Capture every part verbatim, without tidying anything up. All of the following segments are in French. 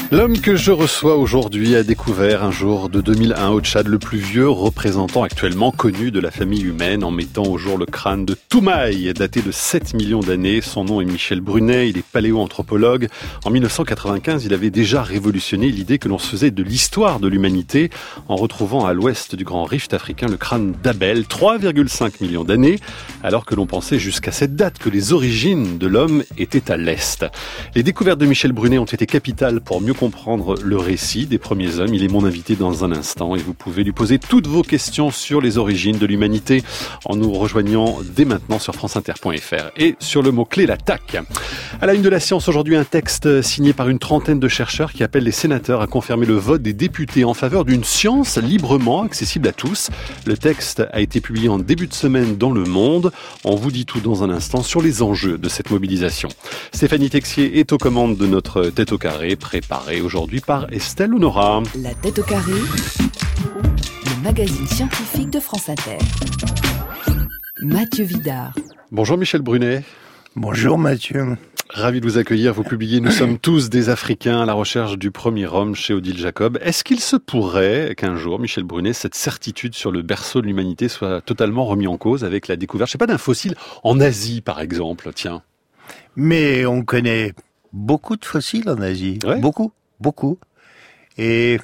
L'homme que je reçois aujourd'hui a découvert un jour de deux mille un au Tchad le plus vieux représentant actuellement connu de la famille humaine en mettant au jour le crâne de Toumaï, daté de sept millions d'années. Son nom est Michel Brunet, il est paléoanthropologue. En mille neuf cent quatre-vingt-quinze, il avait déjà révolutionné l'idée que l'on se faisait de l'histoire de l'humanité en retrouvant à l'ouest du grand rift africain le crâne d'Abel, trois virgule cinq millions d'années, alors que l'on pensait jusqu'à cette date que les origines de l'homme étaient à l'est. Les découvertes de Michel Brunet ont été capitales pour mieux comprendre le récit des premiers hommes. Il est mon invité dans un instant et vous pouvez lui poser toutes vos questions sur les origines de l'humanité en nous rejoignant dès maintenant sur franceinter point f r et sur le mot-clé l'attaque. À la une de la science aujourd'hui, un texte signé par une trentaine de chercheurs qui appelle les sénateurs à confirmer le vote des députés en faveur d'une science librement accessible à tous. Le texte a été publié en début de semaine dans Le Monde. On vous dit tout dans un instant sur les enjeux de cette mobilisation. Stéphanie Texier est aux commandes de notre Tête au carré, préparée aujourd'hui par Estelle Honora. La Tête au carré, le magazine scientifique de France Inter. Mathieu Vidard. Bonjour Michel Brunet. Bonjour Mathieu. Ravi de vous accueillir. Vous publiez « Nous sommes tous des Africains à la recherche du premier homme » chez Odile Jacob. Est-ce qu'il se pourrait qu'un jour, Michel Brunet, cette certitude sur le berceau de l'humanité soit totalement remis en cause avec la découverte, je sais pas, d'un fossile en Asie par exemple, tiens. Mais on connaît beaucoup de fossiles en Asie. Ouais. Beaucoup, beaucoup. Et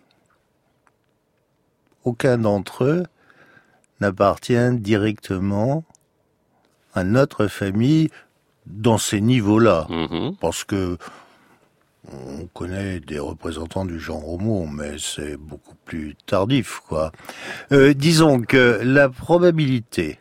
aucun d'entre eux n'appartient directement à notre famille dans ces niveaux-là. Mmh. Parce que on connaît des représentants du genre Homo, mais c'est beaucoup plus tardif, quoi. Euh, disons que la probabilité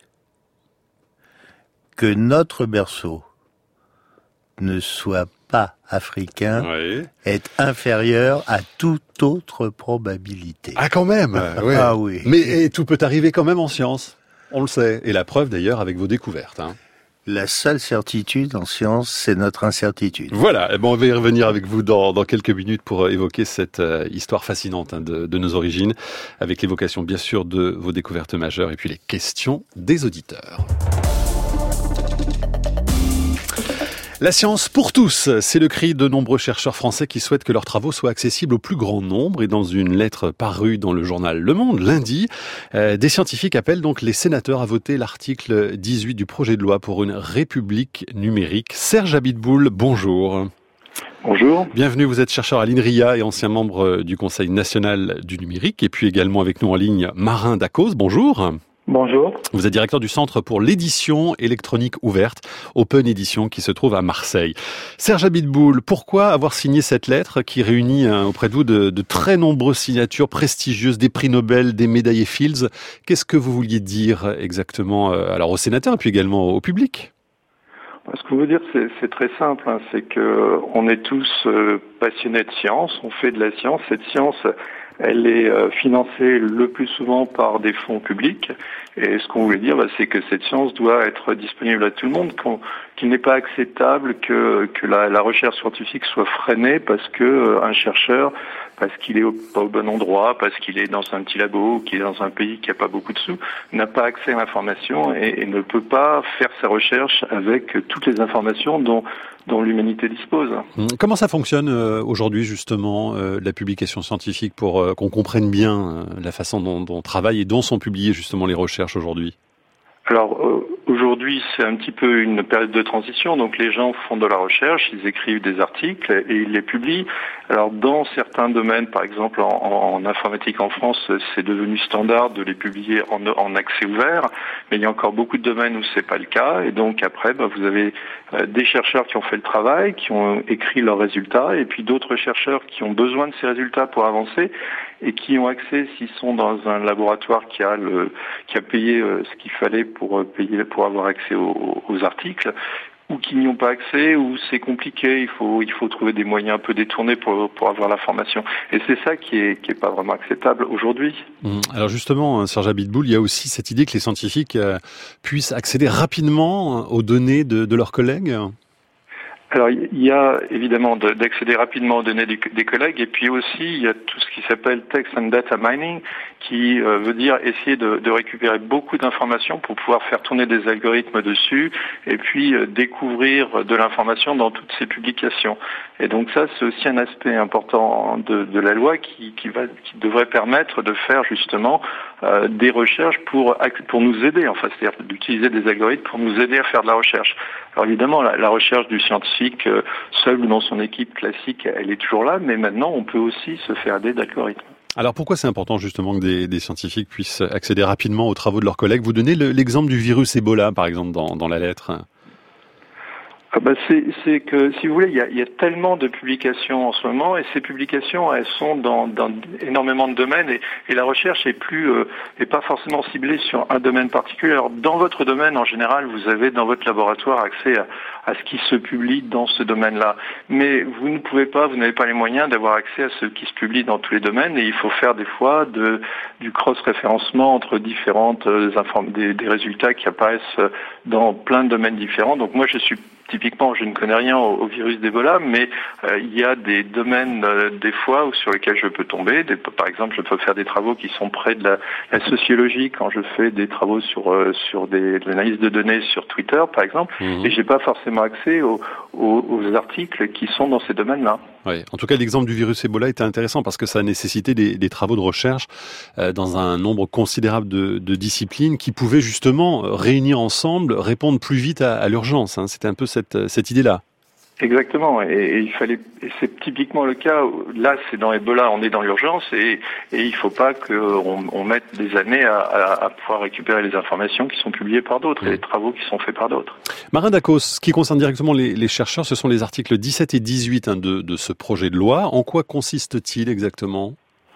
que notre berceau ne soit pas africain oui. est inférieure à toute autre probabilité. Ah, quand même. Ouais. Ah oui. Mais et tout peut arriver quand même en science. On le sait. Et la preuve d'ailleurs avec vos découvertes. Hein. La seule certitude en science, c'est notre incertitude. Voilà, eh ben on va y revenir avec vous dans, dans quelques minutes pour évoquer cette euh, histoire fascinante hein, de, de nos origines, avec l'évocation bien sûr de vos découvertes majeures et puis les questions des auditeurs. La science pour tous, c'est le cri de nombreux chercheurs français qui souhaitent que leurs travaux soient accessibles au plus grand nombre. Et dans une lettre parue dans le journal Le Monde lundi, euh, des scientifiques appellent donc les sénateurs à voter l'article dix-huit du projet de loi pour une république numérique. Serge Abitboul, bonjour. Bonjour. Bienvenue, vous êtes chercheur à l'INRIA et ancien membre du Conseil national du numérique. Et puis également avec nous en ligne, Marin Dacos, bonjour. Bonjour. Vous êtes directeur du Centre pour l'édition électronique ouverte, Open Edition, qui se trouve à Marseille. Serge Abitboul, pourquoi avoir signé cette lettre qui réunit hein, auprès de vous de, de très nombreuses signatures prestigieuses, des prix Nobel, des médaillés Fields? Qu'est-ce que vous vouliez dire exactement euh, alors aux sénateurs et puis également au public? Ce qu'on veut dire, c'est, c'est très simple. Hein, c'est que on est tous euh, passionnés de science, on fait de la science. Cette science, elle est euh, financée le plus souvent par des fonds publics. Et ce qu'on voulait dire, bah, c'est que cette science doit être disponible à tout le monde, qu'on, qu'il n'est pas acceptable que, que la, la recherche scientifique soit freinée parce que euh, un chercheur, parce qu'il est au, pas au bon endroit, parce qu'il est dans un petit labo, qu'il est dans un pays qui n'a pas beaucoup de sous, n'a pas accès à l'information et, et ne peut pas faire sa recherche avec toutes les informations dont dont l'humanité dispose. Comment ça fonctionne euh, aujourd'hui justement euh, la publication scientifique pour euh, qu'on comprenne bien euh, la façon dont, dont on travaille et dont sont publiées justement les recherches aujourd'hui? Alors euh, aujourd'hui c'est un petit peu une période de transition, donc les gens font de la recherche, ils écrivent des articles et ils les publient. Alors dans certains domaines, par exemple en, en informatique en France, c'est devenu standard de les publier en, en accès ouvert, mais il y a encore beaucoup de domaines où c'est pas le cas et donc après bah, vous avez euh, des chercheurs qui ont fait le travail, qui ont écrit leurs résultats et puis d'autres chercheurs qui ont besoin de ces résultats pour avancer et qui ont accès s'ils sont dans un laboratoire qui a le qui a payé euh, ce qu'il fallait pour euh, payer pour avoir accès aux, aux articles ou qui n'y ont pas accès ou c'est compliqué, il faut il faut trouver des moyens un peu détournés pour pour avoir l'information et c'est ça qui est qui est pas vraiment acceptable aujourd'hui. Mmh. Alors justement, Serge Abitboul, il y a aussi cette idée que les scientifiques euh, puissent accéder rapidement aux données de, de leurs collègues. Alors, il y a évidemment d'accéder rapidement aux données des collègues, et puis aussi, il y a tout ce qui s'appelle text and data mining. qui euh, veut dire essayer de, de récupérer beaucoup d'informations pour pouvoir faire tourner des algorithmes dessus et puis euh, découvrir de l'information dans toutes ces publications. Et donc ça, c'est aussi un aspect important de, de la loi qui, qui, va, qui devrait permettre de faire justement euh, des recherches pour, pour nous aider, enfin, c'est-à-dire d'utiliser des algorithmes pour nous aider à faire de la recherche. Alors évidemment, la, la recherche du scientifique euh, seul ou dans son équipe classique, elle est toujours là, mais maintenant, on peut aussi se faire aider d'algorithmes. Alors pourquoi c'est important justement que des, des scientifiques puissent accéder rapidement aux travaux de leurs collègues ? Vous donnez le, l'exemple du virus Ebola, par exemple, dans, dans la lettre. Ah bah c'est, c'est que, si vous voulez, il y a, il y a tellement de publications en ce moment, et ces publications, elles sont dans, dans énormément de domaines, et, et la recherche est plus, euh, est pas forcément ciblée sur un domaine particulier. Alors, dans votre domaine, en général, vous avez dans votre laboratoire accès à, à ce qui se publie dans ce domaine-là. Mais vous ne pouvez pas, vous n'avez pas les moyens d'avoir accès à ce qui se publie dans tous les domaines, et il faut faire des fois de, du cross-référencement entre différentes euh, inform- des, des résultats qui apparaissent dans plein de domaines différents. Donc moi, je suis Typiquement, je ne connais rien au, au virus d'Ebola, mais euh, il y a des domaines, euh, des fois, où, sur lesquels je peux tomber. Des, par exemple, je peux faire des travaux qui sont près de la, la sociologie quand je fais des travaux sur euh, sur des, de l'analyse de données sur Twitter, par exemple, mmh. et j'ai pas forcément accès aux, aux, aux articles qui sont dans ces domaines-là. Oui. En tout cas, l'exemple du virus Ebola était intéressant parce que ça a nécessité des, des travaux de recherche euh, dans un nombre considérable de, de disciplines qui pouvaient justement réunir ensemble, répondre plus vite à, à l'urgence. Hein. C'était un peu cette, cette idée-là. Exactement, et, et il fallait, et c'est typiquement le cas. Là, c'est dans Ebola, on est dans l'urgence, et, et il ne faut pas qu'on on mette des années à, à, à pouvoir récupérer les informations qui sont publiées par d'autres mmh. et les travaux qui sont faits par d'autres. Marin Dacos, ce qui concerne directement les, les chercheurs, ce sont les articles dix-sept et dix-huit hein, de, de ce projet de loi. En quoi consiste-t-il exactement ?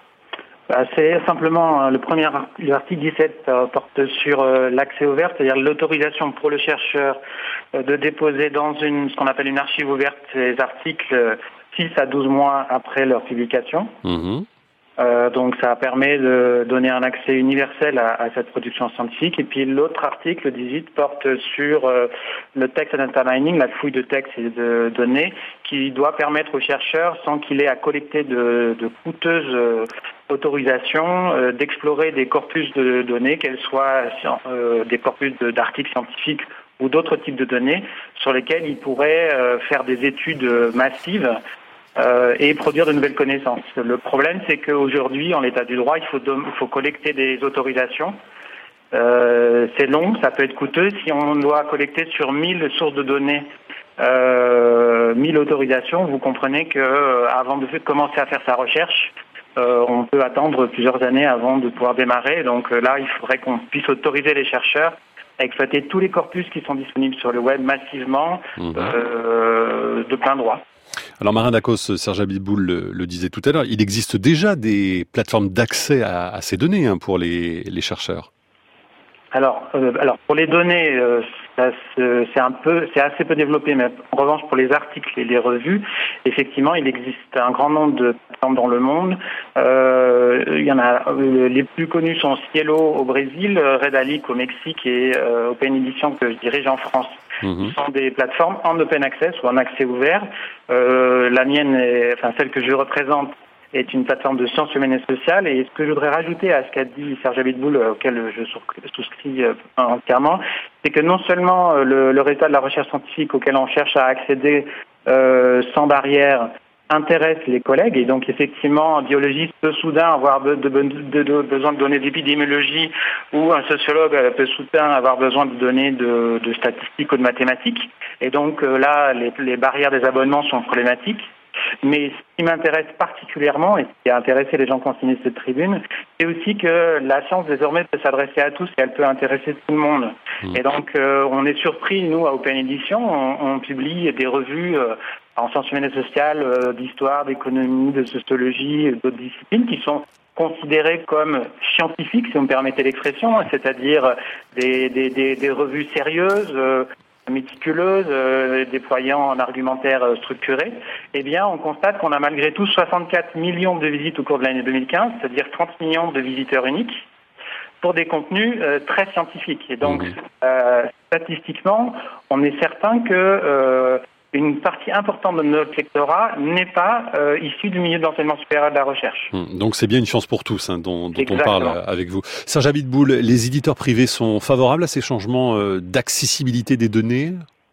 C'est simplement le premier l'article dix-sept porte sur l'accès ouvert, c'est-à-dire l'autorisation pour le chercheur de déposer dans une ce qu'on appelle une archive ouverte ces articles six à douze mois après leur publication. Mmh. Euh, donc ça permet de donner un accès universel à, à cette production scientifique. Et puis l'autre article, dix-huit, porte sur euh, le text and data mining, la fouille de textes et de données, qui doit permettre aux chercheurs, sans qu'il ait à collecter de, de coûteuses euh, autorisations, euh, d'explorer des corpus de données, qu'elles soient euh, des corpus de, d'articles scientifiques ou d'autres types de données, sur lesquels ils pourraient euh, faire des études massives Euh, et produire de nouvelles connaissances. Le problème, c'est qu'aujourd'hui, en l'état du droit, il faut, il faut collecter des autorisations. Euh, c'est long, ça peut être coûteux. Si on doit collecter sur mille sources de données, euh, mille autorisations, vous comprenez que euh, avant de commencer à faire sa recherche, euh, on peut attendre plusieurs années avant de pouvoir démarrer. Donc euh, là, il faudrait qu'on puisse autoriser les chercheurs à exploiter tous les corpus qui sont disponibles sur le web massivement, mmh. euh, de plein droit. Alors Marin Dacos, Serge Abitboul le, le disait tout à l'heure, il existe déjà des plateformes d'accès à, à ces données hein, pour les, les chercheurs. Alors, euh, alors pour les données, euh, ça, c'est un peu, c'est assez peu développé, mais en revanche pour les articles et les revues, effectivement, il existe un grand nombre de plateformes dans le monde. Euh, il y en a, euh, les plus connus sont Cielo au Brésil, Redalyc au Mexique et euh, Open Edition que je dirige en France. Mmh. Ce sont des plateformes en open access ou en accès ouvert. Euh, la mienne, est, enfin celle que je représente, est une plateforme de sciences humaines et sociales. Et ce que je voudrais rajouter à ce qu'a dit Serge Abitboul, auquel je souscris entièrement, c'est que non seulement le, le résultat de la recherche scientifique auquel on cherche à accéder euh, sans barrière intéresse les collègues, et donc effectivement un biologiste peut soudain avoir de, de, de, de, besoin de données d'épidémiologie, ou un sociologue peut soudain avoir besoin de données de, de statistiques ou de mathématiques, et donc euh, là les, les barrières des abonnements sont problématiques. Mais ce qui m'intéresse particulièrement, et ce qui a intéressé les gens qui ont signé cette tribune, c'est aussi que la science désormais peut s'adresser à tous et elle peut intéresser tout le monde. Mmh. Et donc euh, on est surpris, nous à Open Edition, on, on publie des revues euh, en sciences humaines et sociales, euh, d'histoire, d'économie, de sociologie, d'autres disciplines qui sont considérées comme scientifiques, si vous me permettez l'expression, c'est-à-dire des, des, des, des revues sérieuses, euh, méticuleuse, euh, déployant un argumentaire euh, structuré, eh bien, on constate qu'on a malgré tout soixante-quatre millions de visites au cours de l'année deux mille quinze, c'est-à-dire trente millions de visiteurs uniques, pour des contenus euh, très scientifiques. Et donc, mmh. euh, statistiquement, on est certain que euh, une une partie importante de notre lectorat n'est pas euh, issue du milieu de l'enseignement supérieur et de la recherche. Donc c'est bien une chance pour tous, hein, dont, dont on parle avec vous. Serge Abitboul, les éditeurs privés sont favorables à ces changements euh, d'accessibilité des données ?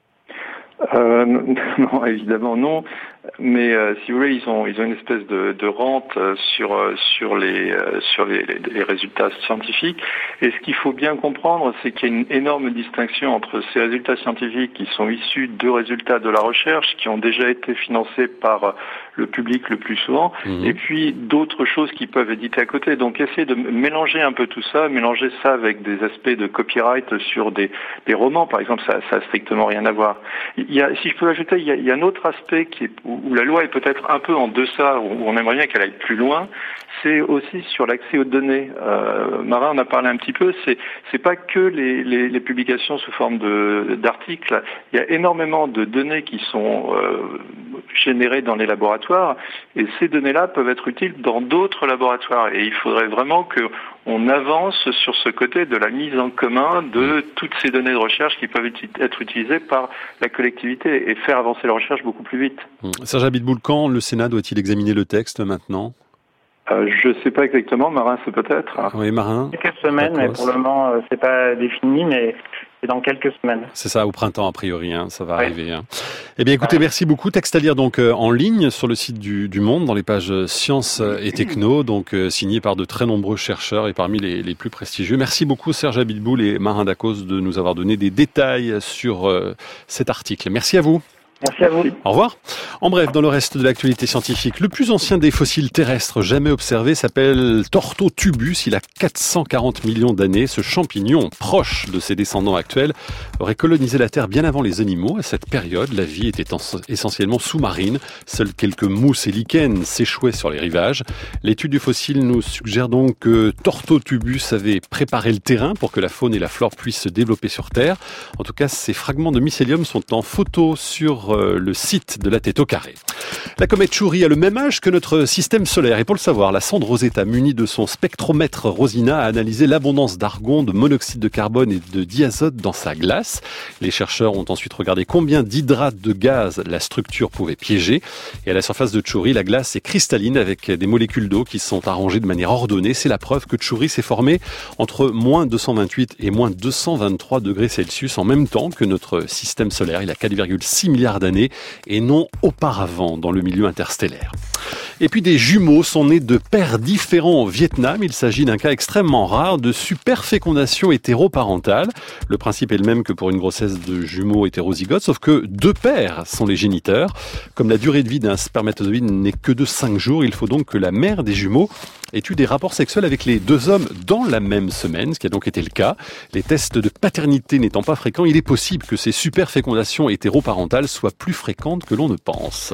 euh, Non, évidemment non. Mais euh, si vous voulez, ils ont ils ont une espèce de, de rente euh, sur euh, sur les euh, sur les, les, les résultats scientifiques. Et ce qu'il faut bien comprendre, c'est qu'il y a une énorme distinction entre ces résultats scientifiques qui sont issus de résultats de la recherche, qui ont déjà été financés par le public le plus souvent, mmh. et puis d'autres choses qui peuvent éditer à côté. Donc essayer de mélanger un peu tout ça, mélanger ça avec des aspects de copyright sur des des romans, par exemple, ça ça a strictement rien à voir. Il y a, si je peux ajouter, il y a, il y a un autre aspect qui est où la loi est peut-être un peu en deçà, où on aimerait bien qu'elle aille plus loin, c'est aussi sur l'accès aux données. Euh, Marin en a parlé un petit peu, c'est c'est pas que les, les, les publications sous forme de d'articles, il y a énormément de données qui sont euh, générées dans les laboratoires, et ces données-là peuvent être utiles dans d'autres laboratoires, et il faudrait vraiment que on avance sur ce côté de la mise en commun de toutes ces données de recherche qui peuvent être utilisées par la collectivité et faire avancer la recherche beaucoup plus vite. Serge Abitboul, quand le Sénat doit-il examiner le texte maintenant ? Euh, je ne sais pas exactement, Marin, c'est peut-être. Oui, Marin. Quelques semaines, mais pour le moment, euh, c'est pas défini, mais c'est dans quelques semaines. C'est ça, au printemps, a priori, hein, ça va ouais. arriver. Hein. Eh bien, écoutez, merci beaucoup. Texte à lire donc euh, en ligne sur le site du, du Monde, dans les pages Sciences et Techno, donc euh, signé par de très nombreux chercheurs et parmi les, les plus prestigieux. Merci beaucoup, Serge Abitboul et Marin Dacos, de nous avoir donné des détails sur euh, cet article. Merci à vous. Merci à vous. Au revoir. En bref, dans le reste de l'actualité scientifique, le plus ancien des fossiles terrestres jamais observés s'appelle Tortotubus. Il a quatre cent quarante millions d'années. Ce champignon, proche de ses descendants actuels, aurait colonisé la Terre bien avant les animaux. À cette période, la vie était essentiellement sous-marine. Seuls quelques mousses et lichens s'échouaient sur les rivages. L'étude du fossile nous suggère donc que Tortotubus avait préparé le terrain pour que la faune et la flore puissent se développer sur Terre. En tout cas, ces fragments de mycélium sont en photo sur le site de la Tête au carré. La comète Chury a le même âge que notre système solaire. Et pour le savoir, la sonde Rosetta, munie de son spectromètre Rosina, a analysé l'abondance d'argon, de monoxyde de carbone et de diazote dans sa glace. Les chercheurs ont ensuite regardé combien d'hydrates de gaz la structure pouvait piéger. Et à la surface de Chury, la glace est cristalline avec des molécules d'eau qui sont arrangées de manière ordonnée. C'est la preuve que Chury s'est formé entre moins deux cent vingt-huit et moins deux cent vingt-trois degrés Celsius en même temps que notre système solaire. Il a quatre virgule six milliards d'années et non auparavant dans le milieu interstellaire. Et puis des jumeaux sont nés de pères différents au Vietnam. Il s'agit d'un cas extrêmement rare de superfécondation hétéroparentale. Le principe est le même que pour une grossesse de jumeaux hétérozygotes, sauf que deux pères sont les géniteurs. Comme la durée de vie d'un spermatozoïde n'est que de cinq jours, il faut donc que la mère des jumeaux ait eu des rapports sexuels avec les deux hommes dans la même semaine, ce qui a donc été le cas. Les tests de paternité n'étant pas fréquents, il est possible que ces superfécondations hétéroparentales soient plus fréquentes que l'on ne pense.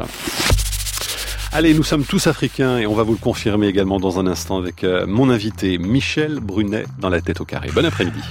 Allez, nous sommes tous africains et on va vous le confirmer également dans un instant avec euh, mon invité Michel Brunet dans la Tête au carré. Bon après-midi.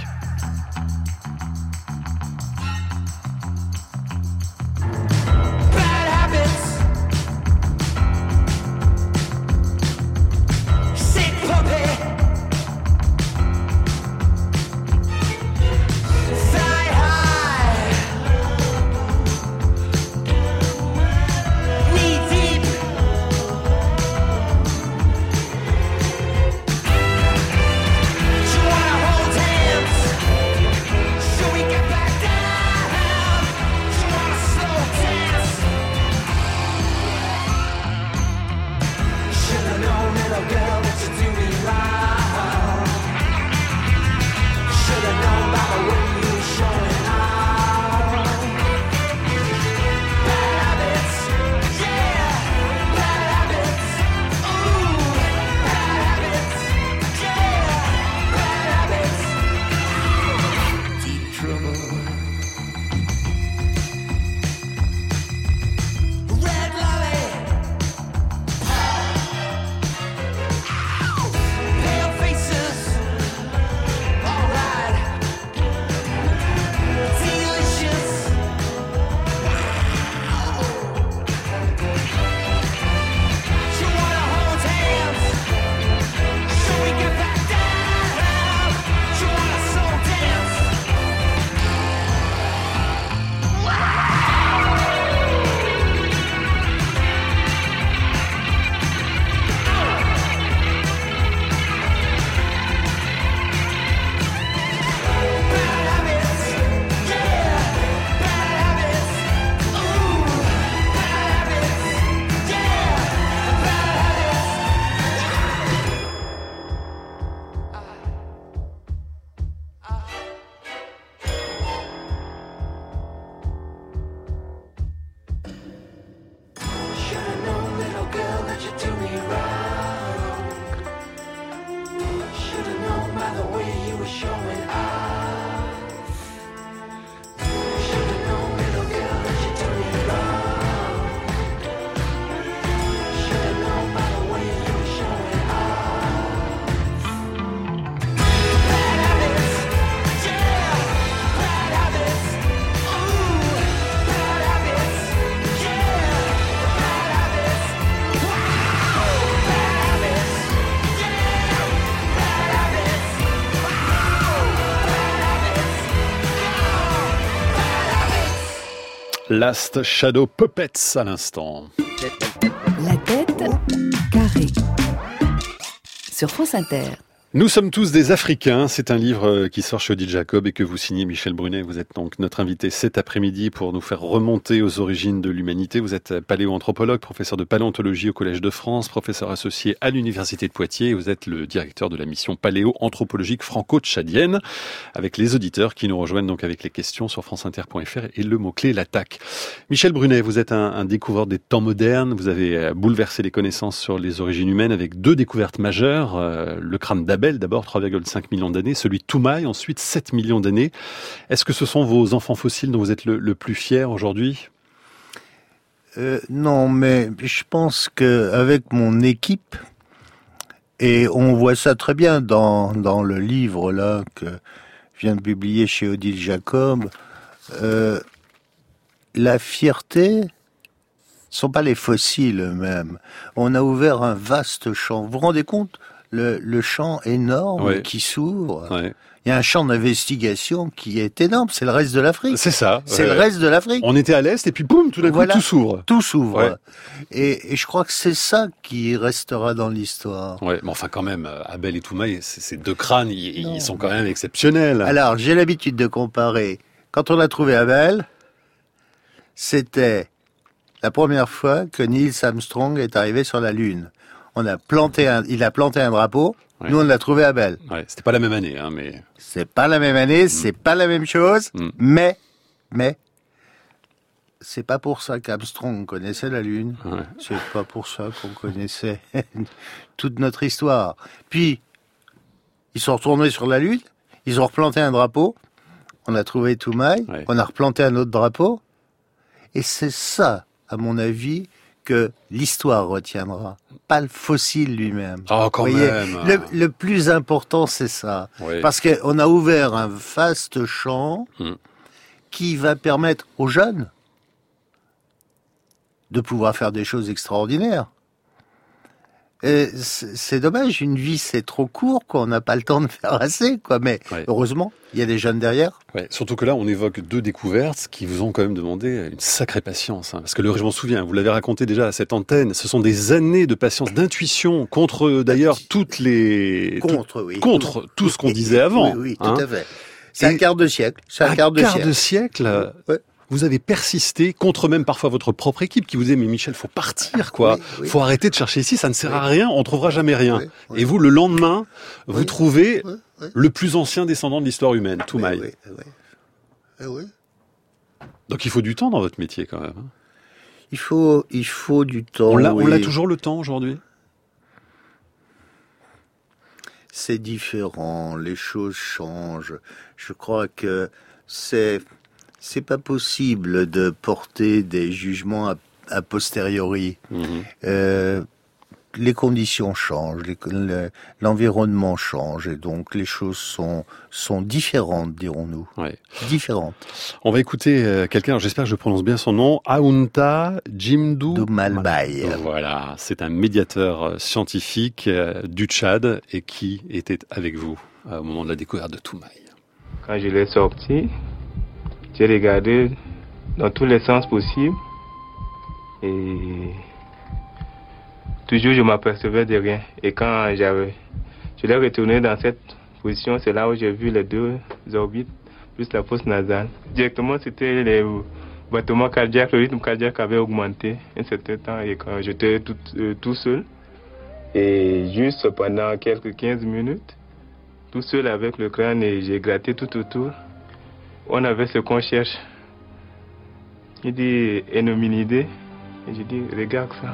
Last Shadow Puppets à l'instant. La tête carrée. Sur France Inter. Nous sommes tous des Africains, c'est un livre qui sort chez Odile Jacob et que vous signez Michel Brunet. Vous êtes donc notre invité cet après-midi pour nous faire remonter aux origines de l'humanité. Vous êtes paléoanthropologue, professeur de paléontologie au Collège de France, professeur associé à l'Université de Poitiers et vous êtes le directeur de la mission paléo-anthropologique franco-tchadienne avec les auditeurs qui nous rejoignent donc avec les questions sur franceinter point f r et le mot-clé l'attaque. Michel Brunet, vous êtes un, un découvreur des temps modernes, vous avez bouleversé les connaissances sur les origines humaines avec deux découvertes majeures, euh, le crâne d'Abel d'abord, trois virgule cinq millions d'années, celui de Toumaï, ensuite sept millions d'années. Est-ce que ce sont vos enfants fossiles dont vous êtes le, le plus fier aujourd'hui ? euh, Non, mais je pense qu'avec mon équipe, et on voit ça très bien dans, dans le livre là que je viens de publier chez Odile Jacob, euh, la fierté, ce sont pas les fossiles eux-mêmes. On a ouvert un vaste champ. Vous vous rendez compte ? Le, le champ énorme ouais. qui s'ouvre. Ouais. Il y a un champ d'investigation qui est énorme. C'est le reste de l'Afrique. C'est ça. C'est ouais. le reste de l'Afrique. On était à l'est et puis boum, tout d'un voilà. coup tout s'ouvre. Tout s'ouvre. Ouais. Et, et je crois que c'est ça qui restera dans l'histoire. Ouais, mais enfin quand même, Abel et Toumaï, ces deux crânes, ils, ils sont quand même exceptionnels. Alors j'ai l'habitude de comparer. Quand on a trouvé Abel, c'était la première fois que Neil Armstrong est arrivé sur la Lune. On a planté un, il a planté un drapeau. Ouais. Nous, on l'a trouvé à Abel. Ouais, c'était pas la même année, hein, mais. C'est pas la même année, mm. c'est pas la même chose, mm. mais, mais, c'est pas pour ça qu'Armstrong connaissait la Lune. Ouais. C'est pas pour ça qu'on connaissait toute notre histoire. Puis, ils sont retournés sur la Lune, ils ont replanté un drapeau. On a trouvé Toumaï, ouais. on a replanté un autre drapeau. Et c'est ça, à mon avis, que l'histoire retiendra, pas le fossile lui-même. Ah, oh, quand Vous voyez, même. Le, le plus important, c'est ça. Oui. Parce qu'on a ouvert un vaste champ hum. qui va permettre aux jeunes de pouvoir faire des choses extraordinaires. Et c'est dommage, une vie c'est trop court, quoi. On n'a pas le temps de faire assez, quoi. Mais ouais. heureusement, il y a des jeunes derrière. Ouais. Surtout que là, on évoque deux découvertes qui vous ont quand même demandé une sacrée patience. Hein. Parce que le, je m'en souviens, vous l'avez raconté déjà à cette antenne, ce sont des années de patience, d'intuition contre d'ailleurs toutes les contre, tout, oui, contre tout ce qu'on disait avant. Oui, oui, hein. tout à fait. C'est un quart de siècle. C'est un, un quart de quart siècle. de siècle. Ouais. Vous avez persisté contre même parfois votre propre équipe qui vous disait mais Michel, faut partir quoi, oui, oui. faut arrêter de chercher ici, ça ne sert oui. à rien, on trouvera jamais rien. Oui, oui. Et vous le lendemain, oui. vous trouvez oui, oui. le plus ancien descendant de l'histoire humaine, Toumaï. Oui, oui, oui. oui. Donc il faut du temps dans votre métier quand même. Il faut, il faut du temps. On l'a, oui. on l'a toujours le temps aujourd'hui. C'est différent, les choses changent. Je crois que c'est C'est pas possible de porter des jugements a, a posteriori. Mmh. Euh, les conditions changent, les, le, l'environnement change, et donc les choses sont sont différentes, dirons-nous. Ouais. Différentes. On va écouter euh, quelqu'un, j'espère que je prononce bien son nom, Aounta Djimdou Malbaye. Voilà, c'est un médiateur scientifique euh, du Tchad et qui était avec vous euh, au moment de la découverte de Toumaï. Quand je l'ai sorti, j'ai regardé dans tous les sens possibles et toujours je m'apercevais de rien. Et quand j'avais, je l'ai retourné dans cette position, c'est là où j'ai vu les deux orbites plus la fosse nasale. Directement, c'était les battements cardiaques, le rythme cardiaque avait augmenté un certain temps et quand j'étais tout, euh, tout seul. Et juste pendant quelques quinze minutes, tout seul avec le crâne et j'ai gratté tout autour. On avait ce qu'on cherche. Il dit un hominidé. Et j'ai dit, regarde ça.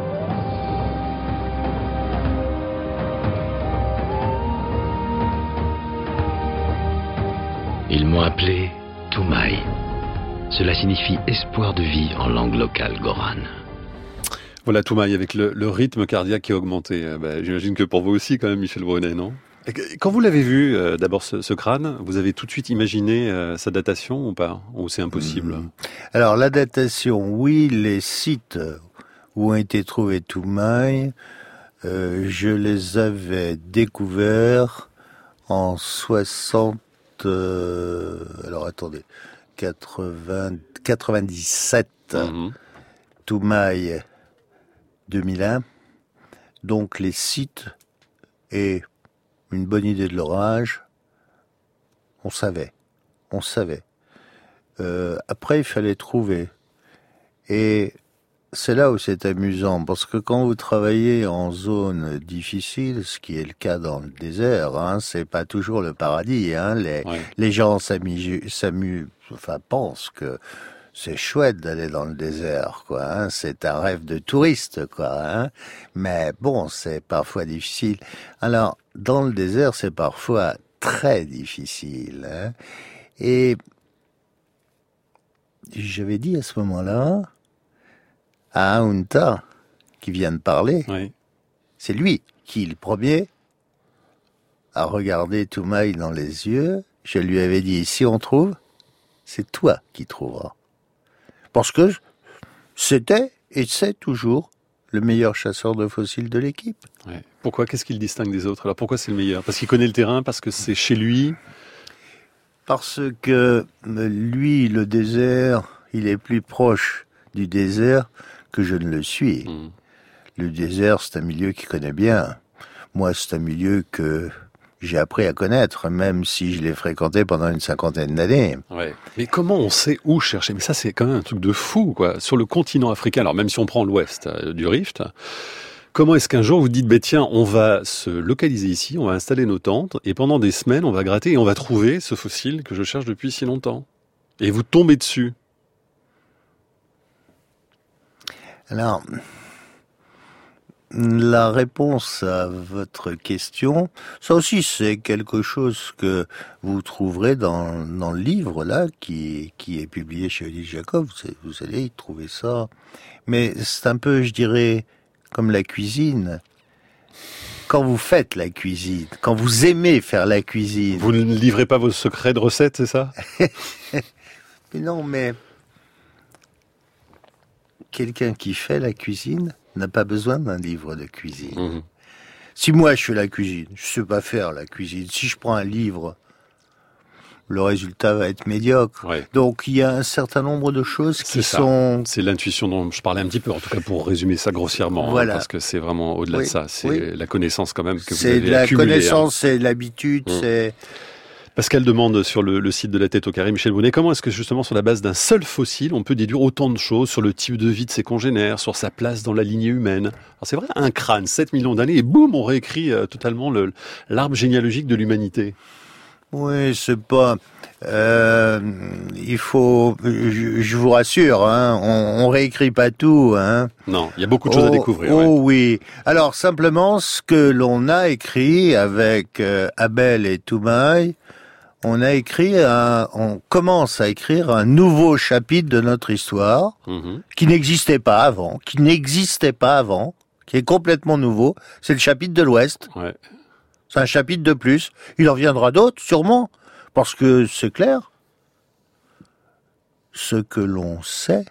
Ils m'ont appelé Toumaï. Cela signifie espoir de vie en langue locale gorane. Voilà Toumaï avec le, le rythme cardiaque qui a augmenté. Ben, j'imagine que pour vous aussi quand même, Michel Brunet, non ? Quand vous l'avez vu, euh, d'abord ce, ce crâne, vous avez tout de suite imaginé euh, sa datation ou pas ? Ou c'est impossible ? mmh. Alors la datation, oui, les sites où ont été trouvés Toumaï, euh, je les avais découverts en soixante... Euh, alors attendez, quatre-vingts, quatre-vingt-dix-sept, mmh. Toumaï deux mille un. Donc les sites et une bonne idée de leur âge, on savait, on savait. Euh, après, il fallait trouver. Et c'est là où c'est amusant, parce que quand vous travaillez en zone difficile, ce qui est le cas dans le désert, hein, c'est pas toujours le paradis. Hein, les, ouais. les gens s'amusent, s'amusent, enfin pensent que c'est chouette d'aller dans le désert, quoi. Hein, c'est un rêve de touriste, quoi. Hein, mais bon, c'est parfois difficile. Alors, dans le désert, c'est parfois très difficile. Hein, et j'avais dit à ce moment-là à Aounta, qui vient de parler, oui. c'est lui qui, le premier, a regardé Toumaï dans les yeux. Je lui avais dit, si on trouve, c'est toi qui trouveras. Parce que c'était, et c'est toujours, le meilleur chasseur de fossiles de l'équipe. Ouais. Pourquoi ? Qu'est-ce qui le distingue des autres ? Alors pourquoi c'est le meilleur ? Parce qu'il connaît le terrain, parce que c'est chez lui ? Parce que lui, le désert, il est plus proche du désert que je ne le suis. Mmh. Le désert, c'est un milieu qu'il connaît bien. Moi, c'est un milieu que j'ai appris à connaître, même si je l'ai fréquenté pendant une cinquantaine d'années. Ouais. Mais comment on sait où chercher ? Mais ça, c'est quand même un truc de fou, quoi. Sur le continent africain, alors même si on prend l'ouest euh, du Rift, comment est-ce qu'un jour vous dites, bah, tiens, on va se localiser ici, on va installer nos tentes, et pendant des semaines, on va gratter et on va trouver ce fossile que je cherche depuis si longtemps. Et vous tombez dessus. Alors, la réponse à votre question, ça aussi c'est quelque chose que vous trouverez dans, dans le livre là qui, qui est publié chez Odile Jacob. Vous, vous allez y trouver ça. Mais c'est un peu, je dirais, comme la cuisine. Quand vous faites la cuisine, quand vous aimez faire la cuisine... Vous ne livrez pas vos secrets de recettes, c'est ça ? Mais non, mais... Quelqu'un qui fait la cuisine n'a pas besoin d'un livre de cuisine. Mmh. Si moi je fais la cuisine, je sais pas faire la cuisine. Si je prends un livre, le résultat va être médiocre. Ouais. Donc il y a un certain nombre de choses qui c'est sont... C'est l'intuition dont je parlais un petit peu, en tout cas pour résumer ça grossièrement, voilà. hein, parce que c'est vraiment au-delà oui. de ça. C'est oui. la connaissance quand même que c'est vous avez accumulée. C'est la connaissance, hein. C'est l'habitude, mmh. c'est... Pascal demande sur le, le site de la Tête au Carré, Michel Brunet, comment est-ce que justement sur la base d'un seul fossile, on peut déduire autant de choses sur le type de vie de ses congénères, sur sa place dans la lignée humaine ? Alors c'est vrai, un crâne, sept millions d'années, et boum, on réécrit euh, totalement le, l'arbre généalogique de l'humanité. Oui, c'est pas... Euh, il faut... Je, je vous rassure, hein, on, on réécrit pas tout. Hein. Non, il y a beaucoup de choses oh, à découvrir. Oh ouais. oui. Alors simplement, ce que l'on a écrit avec euh, Abel et Toumaï, on a écrit, un, on commence à écrire un nouveau chapitre de notre histoire, mmh. qui n'existait pas avant, qui n'existait pas avant, qui est complètement nouveau. C'est le chapitre de l'Ouest. Ouais. C'est un chapitre de plus. Il en viendra d'autres, sûrement, parce que c'est clair. Ce que l'on sait,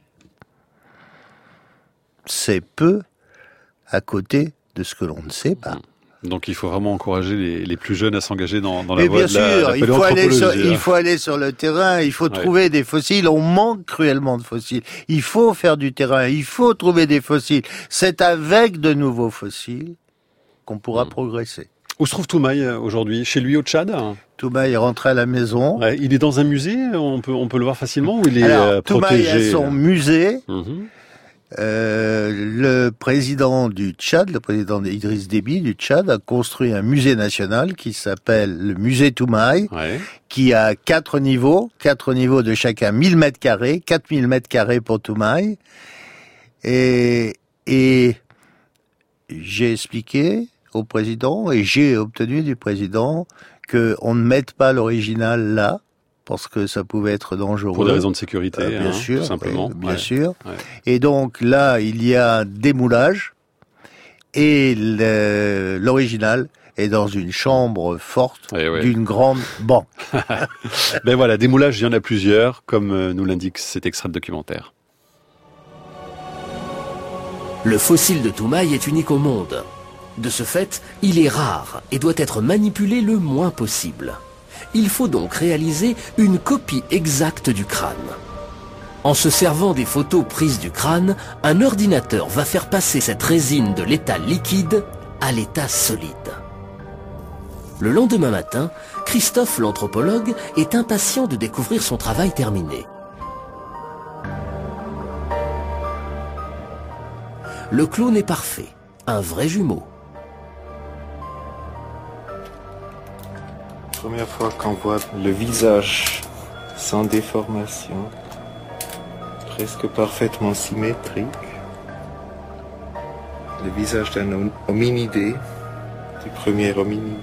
c'est peu à côté de ce que l'on ne sait pas. Mmh. Donc il faut vraiment encourager les, les plus jeunes à s'engager dans, dans la Mais voie bien de la, sûr, la il faut aller sur, hein. il faut aller sur le terrain, il faut ouais. trouver des fossiles. On manque cruellement de fossiles. Il faut faire du terrain, il faut trouver des fossiles. C'est avec de nouveaux fossiles qu'on pourra mmh. progresser. Où se trouve Toumaï aujourd'hui ? Chez lui au Tchad ? Toumaï est rentré à la maison. Ouais, il est dans un musée, on peut, on peut le voir facilement, ou il est Alors, euh, protégé ? Toumaï a son musée. Mmh. Euh, le président du Tchad, le président Idriss Déby du Tchad, a construit un musée national qui s'appelle le musée Toumaï, ouais. qui a quatre niveaux, quatre niveaux de chacun mille mètres carrés, quatre mille mètres carrés pour Toumaï. Et, et j'ai expliqué au président et j'ai obtenu du président que on ne mette pas l'original là, parce que ça pouvait être dangereux. Pour des raisons de sécurité, euh, bien hein, sûr, tout simplement. Oui, bien ouais. sûr. Ouais. Et donc là, il y a des moulages et le, l'original est dans une chambre forte eh ouais. d'une grande banque. Ben voilà, des moulages, il y en a plusieurs, comme nous l'indique cet extrait de documentaire. Le fossile de Toumaï est unique au monde. De ce fait, il est rare et doit être manipulé le moins possible. Il faut donc réaliser une copie exacte du crâne. En se servant des photos prises du crâne, un ordinateur va faire passer cette résine de l'état liquide à l'état solide. Le lendemain matin, Christophe l'anthropologue est impatient de découvrir son travail terminé. Le clone est parfait, un vrai jumeau. Première fois qu'on voit le visage sans déformation, presque parfaitement symétrique. Le visage d'un hominidé, du premier hominidé.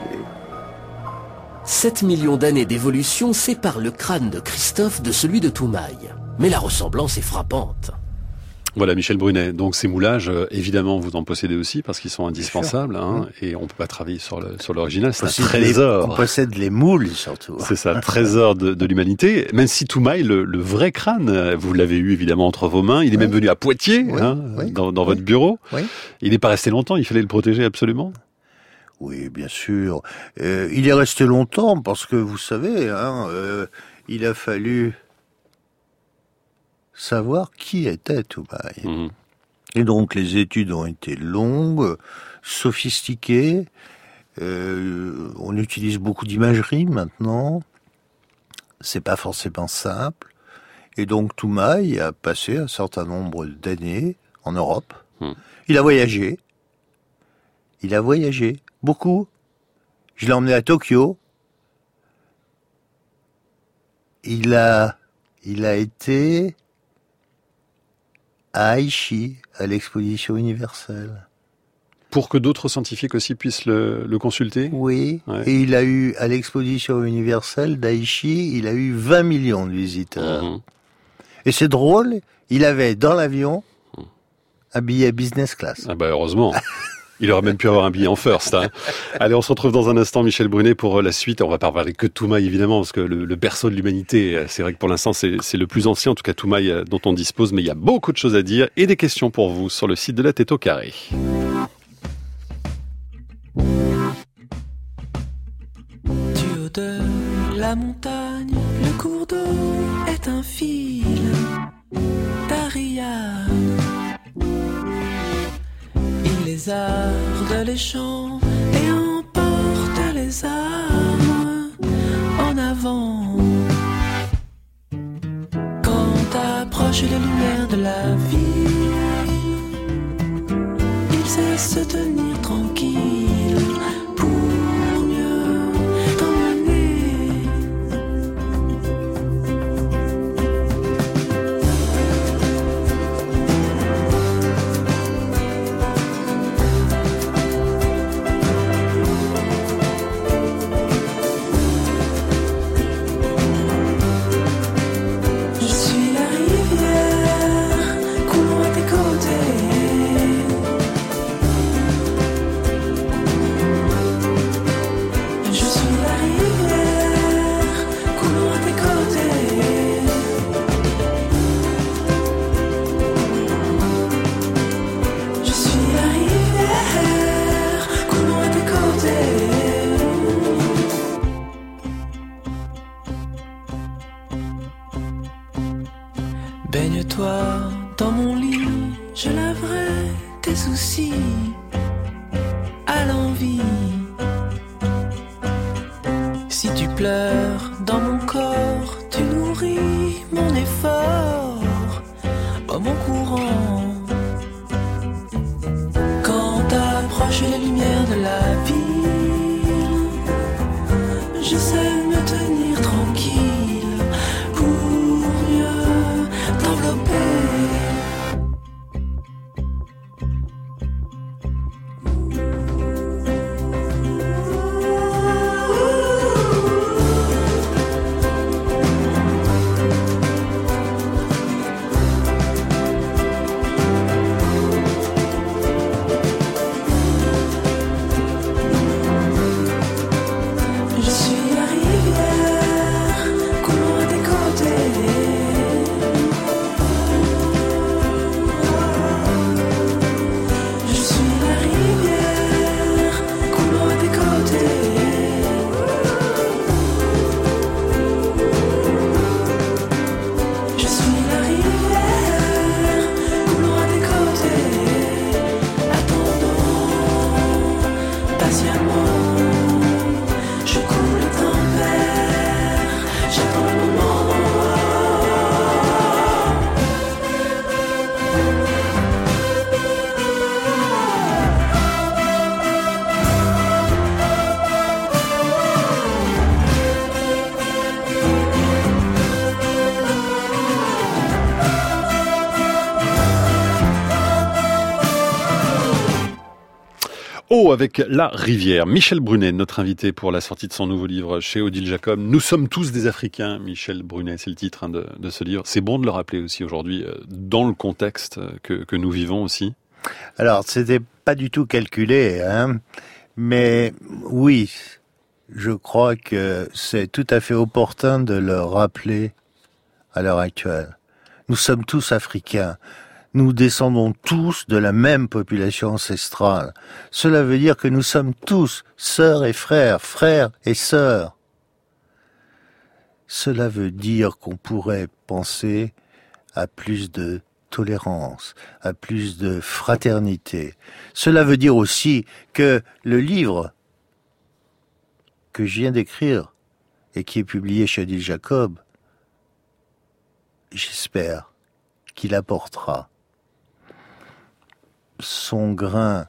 sept millions d'années d'évolution séparent le crâne de Christophe de celui de Toumaï. Mais la ressemblance est frappante. Voilà, Michel Brunet. Donc ces moulages, euh, évidemment, vous en possédez aussi parce qu'ils sont indispensables, hein, mmh. et on peut pas travailler sur le, sur l'original. C'est un trésor. Les, on possède les moules surtout. C'est ça, trésor de, de l'humanité. Même si Toumaï, le, le vrai crâne, vous l'avez eu évidemment entre vos mains. Il est oui. même venu à Poitiers, oui. hein, oui. dans, dans oui. votre bureau. Oui. Il n'est pas resté longtemps. Il fallait le protéger absolument. Oui, bien sûr. Euh, il est resté longtemps parce que vous savez, hein, euh, il a fallu savoir qui était Toumaï. Mmh. Et donc les études ont été longues, sophistiquées, euh, on utilise beaucoup d'imagerie maintenant, c'est pas forcément simple, et donc Toumaï a passé un certain nombre d'années en Europe. Mmh. Il a voyagé, il a voyagé, beaucoup. Je l'ai emmené à Tokyo, il a, il a été à Aichi, à l'exposition universelle. Pour que d'autres scientifiques aussi puissent le, le consulter ? Oui, ouais. Et il a eu, à l'exposition universelle d'Aichi, il a eu vingt millions de visiteurs. Mmh. Et c'est drôle, il avait dans l'avion un billet business class. Ah bah heureusement. Il aurait même pu avoir un billet en first. Hein. Allez, on se retrouve dans un instant, Michel Brunet, pour la suite. On va pas parler que de Toumaï, évidemment, parce que le, le berceau de l'humanité, c'est vrai que pour l'instant, c'est, c'est le plus ancien, en tout cas Toumaï, dont on dispose, mais il y a beaucoup de choses à dire et des questions pour vous sur le site de la Tête au Carré. Du haut de la montagne, le cours d'eau est un fil d'Ariane. Les arde les champs et emporte les armes en avant. Quand approchent les lumières de la ville, il sait se tenir tranquille pour mieux t'emmener. Baigne-toi dans mon lit, je laverai tes soucis à l'envie. Si tu pleures dans mon corps, tu nourris mon effort, oh mon courant. Quand approchent les lumières de la ville, je sais me tenir tranquille pour mieux t'envelopper. Oh, avec La Rivière. Michel Brunet, notre invité pour la sortie de son nouveau livre chez Odile Jacob. Nous sommes tous des Africains, Michel Brunet, c'est le titre hein, de, de ce livre. C'est bon de le rappeler aussi aujourd'hui, euh, dans le contexte que, que nous vivons aussi. Alors, c'était pas du tout calculé, hein, mais oui, je crois que c'est tout à fait opportun de le rappeler à l'heure actuelle. Nous sommes tous Africains. Nous descendons tous de la même population ancestrale. Cela veut dire que nous sommes tous sœurs et frères, frères et sœurs. Cela veut dire qu'on pourrait penser à plus de tolérance, à plus de fraternité. Cela veut dire aussi que le livre que je viens d'écrire et qui est publié chez Odile Jacob, j'espère qu'il apportera son grain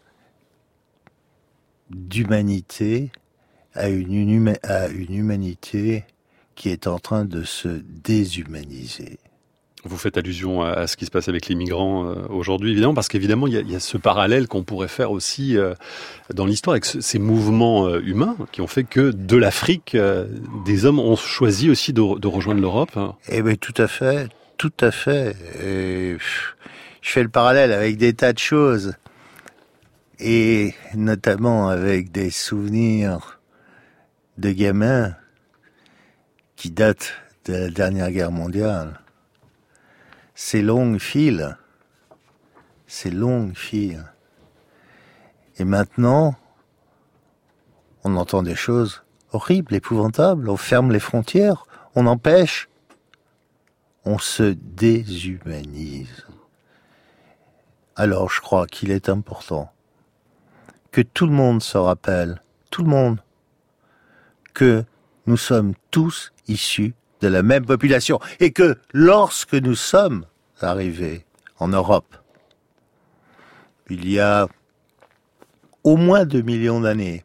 d'humanité à une, huma- à une humanité qui est en train de se déshumaniser. Vous faites allusion à, à ce qui se passe avec les migrants euh, aujourd'hui, évidemment, parce qu'évidemment, il y a, il y a ce parallèle qu'on pourrait faire aussi euh, dans l'histoire avec ce, ces mouvements euh, humains qui ont fait que de l'Afrique, euh, des hommes ont choisi aussi de, de rejoindre l'Europe. Hein. Eh bien, tout à fait, tout à fait. Et, pff, je fais le parallèle avec des tas de choses, et notamment avec des souvenirs de gamins qui datent de la dernière guerre mondiale. Ces longues files, ces longues files. Et maintenant, on entend des choses horribles, épouvantables. On ferme les frontières, on empêche, on se déshumanise. Alors je crois qu'il est important que tout le monde se rappelle, tout le monde, que nous sommes tous issus de la même population et que lorsque nous sommes arrivés en Europe, il y a au moins deux millions d'années,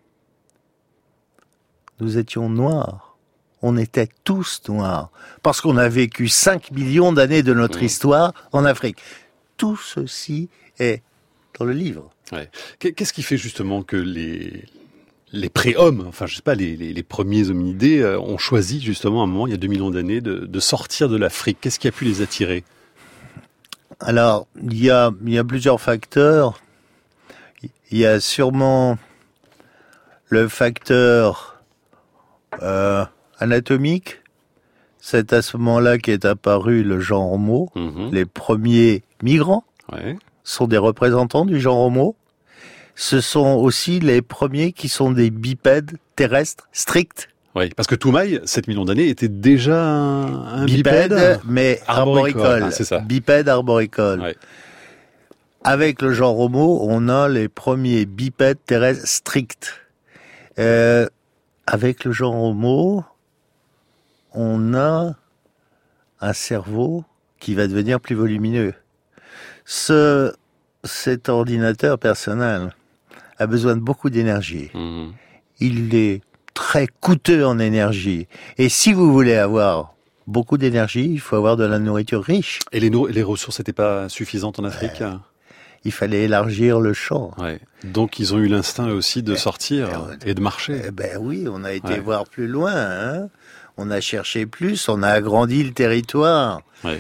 nous étions noirs. On était tous noirs parce qu'on a vécu cinq millions d'années de notre mmh. histoire en Afrique. Tout ceci est dans le livre. Ouais. Qu'est-ce qui fait justement que les, les pré-hommes, enfin je sais pas, les, les, les premiers hominidés euh, ont choisi justement à un moment, il y a deux millions d'années, de, de sortir de l'Afrique? Qu'est-ce qui a pu les attirer? Alors, il y a, il y a plusieurs facteurs. Il y a sûrement le facteur euh, anatomique. C'est à ce moment-là qu'est apparu le genre Homo. Mmh. Les premiers migrants ouais. sont des représentants du genre Homo. Ce sont aussi les premiers qui sont des bipèdes terrestres stricts. Oui, parce que Toumaï, sept millions d'années, était déjà un, un bipède, bipède, mais arboricole. arboricole. Ah, c'est ça. Bipède arboricole. Ouais. Avec le genre Homo, on a les premiers bipèdes terrestres stricts. Euh, avec le genre Homo, on a un cerveau qui va devenir plus volumineux. Ce, cet ordinateur personnel a besoin de beaucoup d'énergie. Mmh. Il est très coûteux en énergie. Et si vous voulez avoir beaucoup d'énergie, il faut avoir de la nourriture riche. Et les, no- les ressources n'étaient pas suffisantes en Afrique euh, Il fallait élargir le champ. Ouais. Donc ils ont eu l'instinct aussi de sortir euh, et de marcher. Eh ben oui, on a été ouais. voir plus loin. Hein. On a cherché plus, on a agrandi le territoire. Ouais.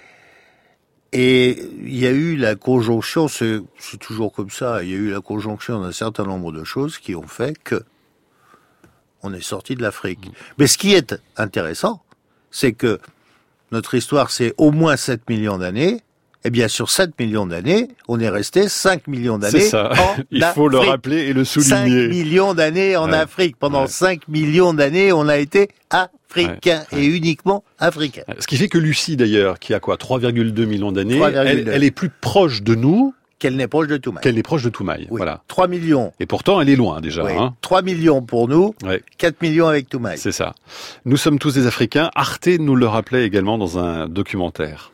Et il y a eu la conjonction, c'est, c'est toujours comme ça, il y a eu la conjonction d'un certain nombre de choses qui ont fait que on est sorti de l'Afrique. Mmh. Mais ce qui est intéressant, c'est que notre histoire, c'est au moins sept millions d'années. Eh bien, sur sept millions d'années, on est resté cinq millions d'années c'est ça. en Il faut Afrique. Le rappeler et le souligner. cinq millions d'années en ouais. Afrique. Pendant ouais. cinq millions d'années, on a été africains ouais. et uniquement africains. Ce qui fait que Lucie, d'ailleurs, qui a quoi, trois virgule deux millions d'années, elle, elle est plus proche de nous qu'elle n'est proche de Toumaï. Qu'elle n'est proche de Toumaï, oui. voilà. trois millions. Et pourtant, elle est loin déjà. Oui. Hein. trois millions pour nous, ouais. quatre millions avec Toumaï. C'est ça. Nous sommes tous des Africains. Arte nous le rappelait également dans un documentaire.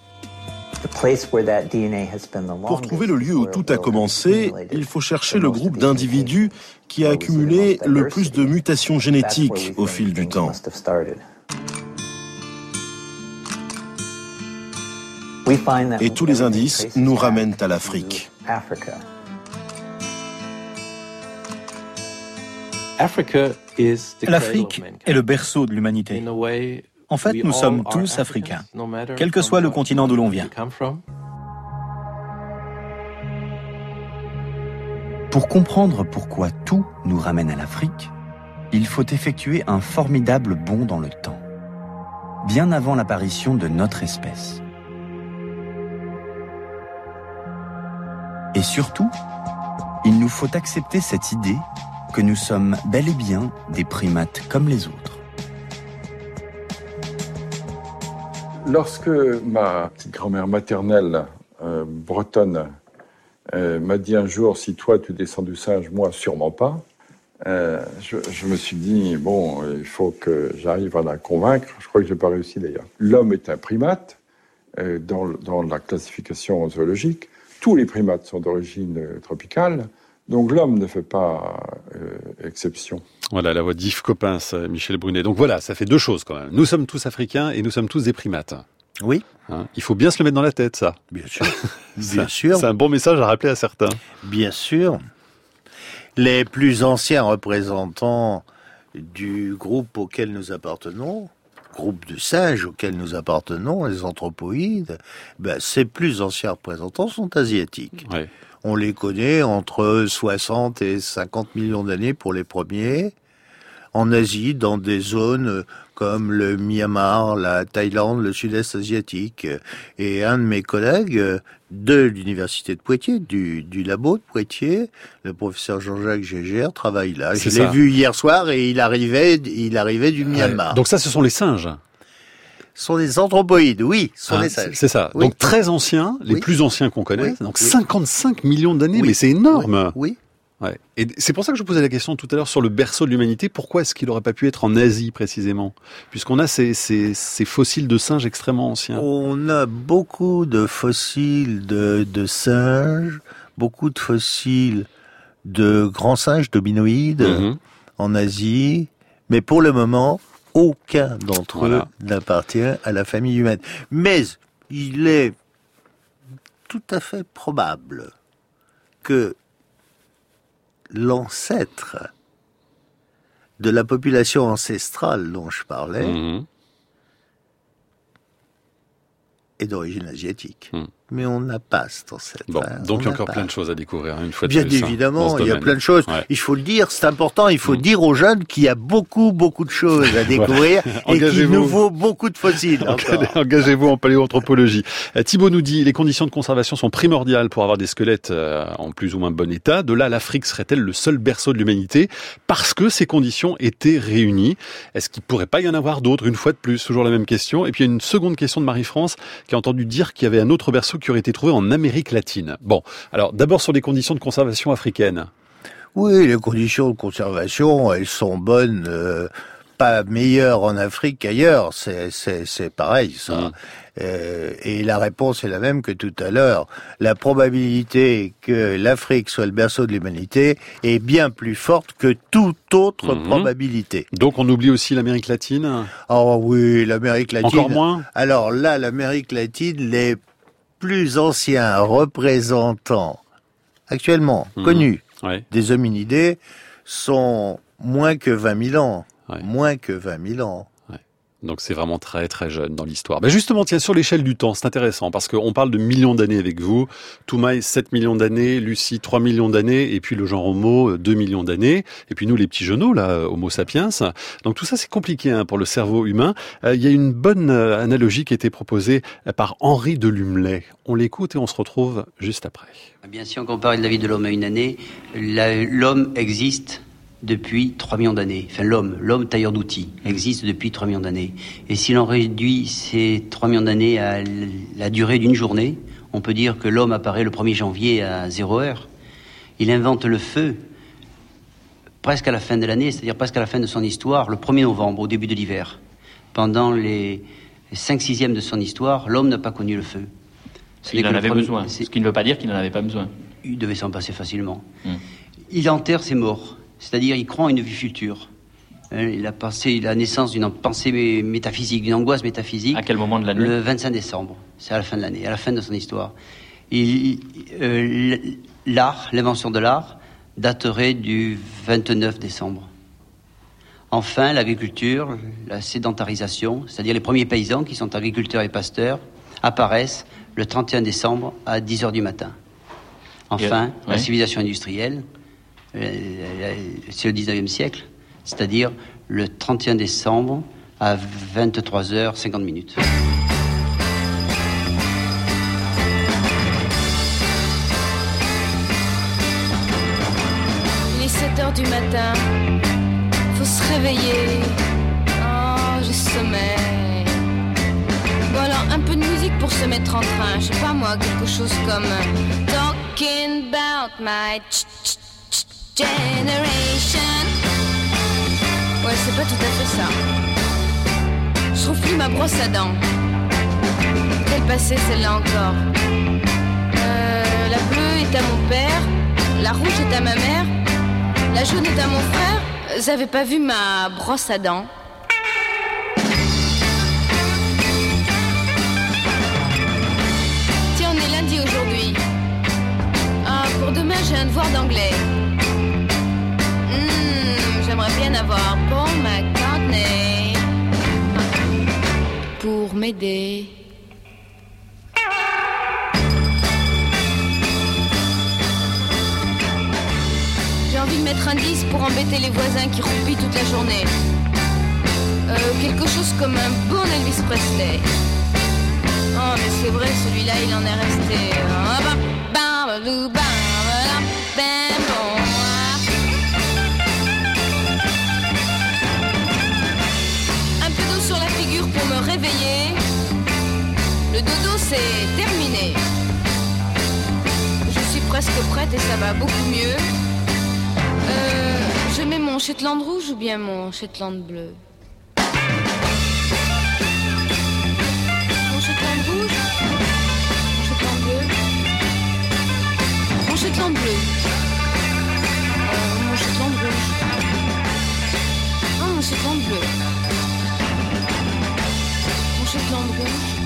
Pour trouver le lieu où tout a commencé, il faut chercher le groupe d'individus qui a accumulé le plus de mutations génétiques au fil du temps. Et tous les indices nous ramènent à l'Afrique. L'Afrique est le berceau de l'humanité. En fait, nous sommes tous africains, quel que soit le continent d'où l'on vient. Pour comprendre pourquoi tout nous ramène à l'Afrique, il faut effectuer un formidable bond dans le temps, bien avant l'apparition de notre espèce. Et surtout, il nous faut accepter cette idée que nous sommes bel et bien des primates comme les autres. Lorsque ma petite grand-mère maternelle euh, bretonne euh, m'a dit un jour, si toi tu descends du singe, moi sûrement pas, euh, je, je me suis dit, bon, il faut que j'arrive à la convaincre. Je crois que je n'ai pas réussi d'ailleurs. L'homme est un primate euh, dans, dans la classification zoologique. Tous les primates sont d'origine euh, tropicale. Donc l'homme ne fait pas euh, exception. Voilà la voix d'Yves Coppens, Michel Brunet. Donc voilà, ça fait deux choses quand même. Nous sommes tous africains et nous sommes tous des primates. Oui. Hein, il faut bien se le mettre dans la tête, ça. Bien sûr. Bien ça, sûr. C'est un bon message à rappeler à certains. Bien sûr. Les plus anciens représentants du groupe auquel nous appartenons, groupe de singes auquel nous appartenons, les anthropoïdes, ben, ces plus anciens représentants sont asiatiques. Ouais. On les connaît entre soixante et cinquante millions d'années pour les premiers. En Asie, dans des zones comme le Myanmar, la Thaïlande, le sud-est asiatique. Et un de mes collègues de l'université de Poitiers, du, du labo de Poitiers, le professeur Jean-Jacques Gégère, travaille là. Je l'ai vu hier soir et il arrivait, il arrivait du Myanmar. Ouais. Donc ça, ce sont les singes. Ce sont des anthropoïdes, oui, ce sont hein, des singes. C'est ça. Oui. Donc très anciens, les oui. plus anciens qu'on connaisse. Oui. Donc oui. cinquante-cinq millions d'années, oui. mais c'est énorme. Oui. oui. Ouais. Et c'est pour ça que je posais la question tout à l'heure sur le berceau de l'humanité. Pourquoi est-ce qu'il n'aurait pas pu être en Asie précisément, puisqu'on a ces, ces, ces fossiles de singes extrêmement anciens. On a beaucoup de fossiles de, de singes, beaucoup de fossiles de grands singes, d'hominoïdes mm-hmm. en Asie, mais pour le moment, aucun d'entre voilà. eux n'appartient à la famille humaine. Mais il est tout à fait probable que l'ancêtre de la population ancestrale dont je parlais mmh. est d'origine asiatique. Mmh. Mais on n'a pas cet ancêtre. Bon, hein, donc il y a encore pas. plein de choses à découvrir, une fois de Bien plus. Bien évidemment, il y a domaine. plein de choses. Ouais. Il faut le dire, c'est important, il faut mmh. dire aux jeunes qu'il y a beaucoup, beaucoup de choses à découvrir et qu'il nous faut beaucoup de fossiles. Engagez-vous en paléoanthropologie. Thibaut nous dit, les conditions de conservation sont primordiales pour avoir des squelettes euh, en plus ou moins bon état. De là, l'Afrique serait-elle le seul berceau de l'humanité parce que ces conditions étaient réunies? Est-ce qu'il ne pourrait pas y en avoir d'autres, une fois de plus? Toujours la même question. Et puis il y a une seconde question de Marie-France qui a entendu dire qu'il y avait un autre berceau qui aurait été trouvé en Amérique latine. Bon, alors d'abord sur les conditions de conservation africaines. Oui, les conditions de conservation, elles sont bonnes, euh, pas meilleures en Afrique qu'ailleurs, c'est, c'est, c'est pareil ça. Mmh. Euh, et la réponse est la même que tout à l'heure. La probabilité que l'Afrique soit le berceau de l'humanité est bien plus forte que toute autre mmh. probabilité. Donc on oublie aussi l'Amérique latine? Oh oui, l'Amérique latine. Encore moins? Alors là, l'Amérique latine, les plus anciens représentants actuellement mmh. connus ouais. des hominidés sont moins que vingt mille ans. Ouais. Moins que vingt mille ans. Ouais. Donc c'est vraiment très très jeune dans l'histoire. Ben justement, tiens, sur l'échelle du temps, c'est intéressant parce qu'on parle de millions d'années avec vous. Toumaï, sept millions d'années, Lucie, trois millions d'années, et puis le genre Homo, deux millions d'années, et puis nous les petits genoux, là, Homo sapiens. Donc tout ça c'est compliqué hein, pour le cerveau humain. Euh, il y a une bonne euh, analogie qui a été proposée par Henri de Lumelay. On l'écoute et on se retrouve juste après. Bien, si on compare la vie de l'homme à une année, la, l'homme existe depuis trois millions d'années. Enfin, l'homme, l'homme tailleur d'outils, existe depuis trois millions d'années. Et si l'on réduit ces trois millions d'années à la durée d'une journée, on peut dire que l'homme apparaît le premier janvier à zéro heure. Il invente le feu presque à la fin de l'année, c'est-à-dire presque à la fin de son histoire, le premier novembre, au début de l'hiver. Pendant les cinq sixièmes de son histoire, l'homme n'a pas connu le feu. Ce il en avait premier... besoin, ce qui ne veut pas dire qu'il n'en avait pas besoin. Il devait s'en passer facilement. Hum. Il enterre ses morts. C'est-à-dire, il croit en une vie future. Il a pensé la naissance d'une pensée métaphysique, d'une angoisse métaphysique. À quel moment de l'année? Le vingt-cinq décembre. C'est à la fin de l'année, à la fin de son histoire. Il, euh, l'art, l'invention de l'art, daterait du vingt-neuf décembre. Enfin, l'agriculture, la sédentarisation, c'est-à-dire les premiers paysans qui sont agriculteurs et pasteurs, apparaissent le trente et un décembre à dix heures du matin. Enfin, yeah. la ouais. civilisation industrielle, c'est le dix-neuvième siècle, c'est-à-dire le trente et un décembre à vingt-trois heures cinquante minutes. Il est sept heures du matin. Faut se réveiller, oh j'ai sommeil. Bon alors un peu de musique pour se mettre en train, je sais pas moi, quelque chose comme Talking about my generation. Ouais c'est pas tout à fait ça. Je trouve plus ma brosse à dents. Quelle passée celle-là encore. euh, La bleue est à mon père, la rouge est à ma mère, la jaune est à mon frère. Vous avez pas vu ma brosse à dents? Tiens, on est lundi aujourd'hui. Ah, pour demain, j'ai un devoir d'anglais. Mmh, j'aimerais bien avoir Paul McCartney pour m'aider. J'ai envie de mettre un disque pour embêter les voisins qui roupillent toute la journée. Euh, quelque chose comme un bon Elvis Presley. Oh mais c'est vrai, celui-là il en est resté. Un peu d'eau sur la figure pour me réveiller. Le dodo c'est terminé. Je suis presque prête et ça va beaucoup mieux. Euh, je mets mon Shetland rouge ou bien mon Shetland bleu? Mon Shetland rouge? Mon Shetland bleu? Mon Shetland bleu? Euh, mon Shetland rouge? Ah, mon Shetland bleu? Mon Shetland rouge?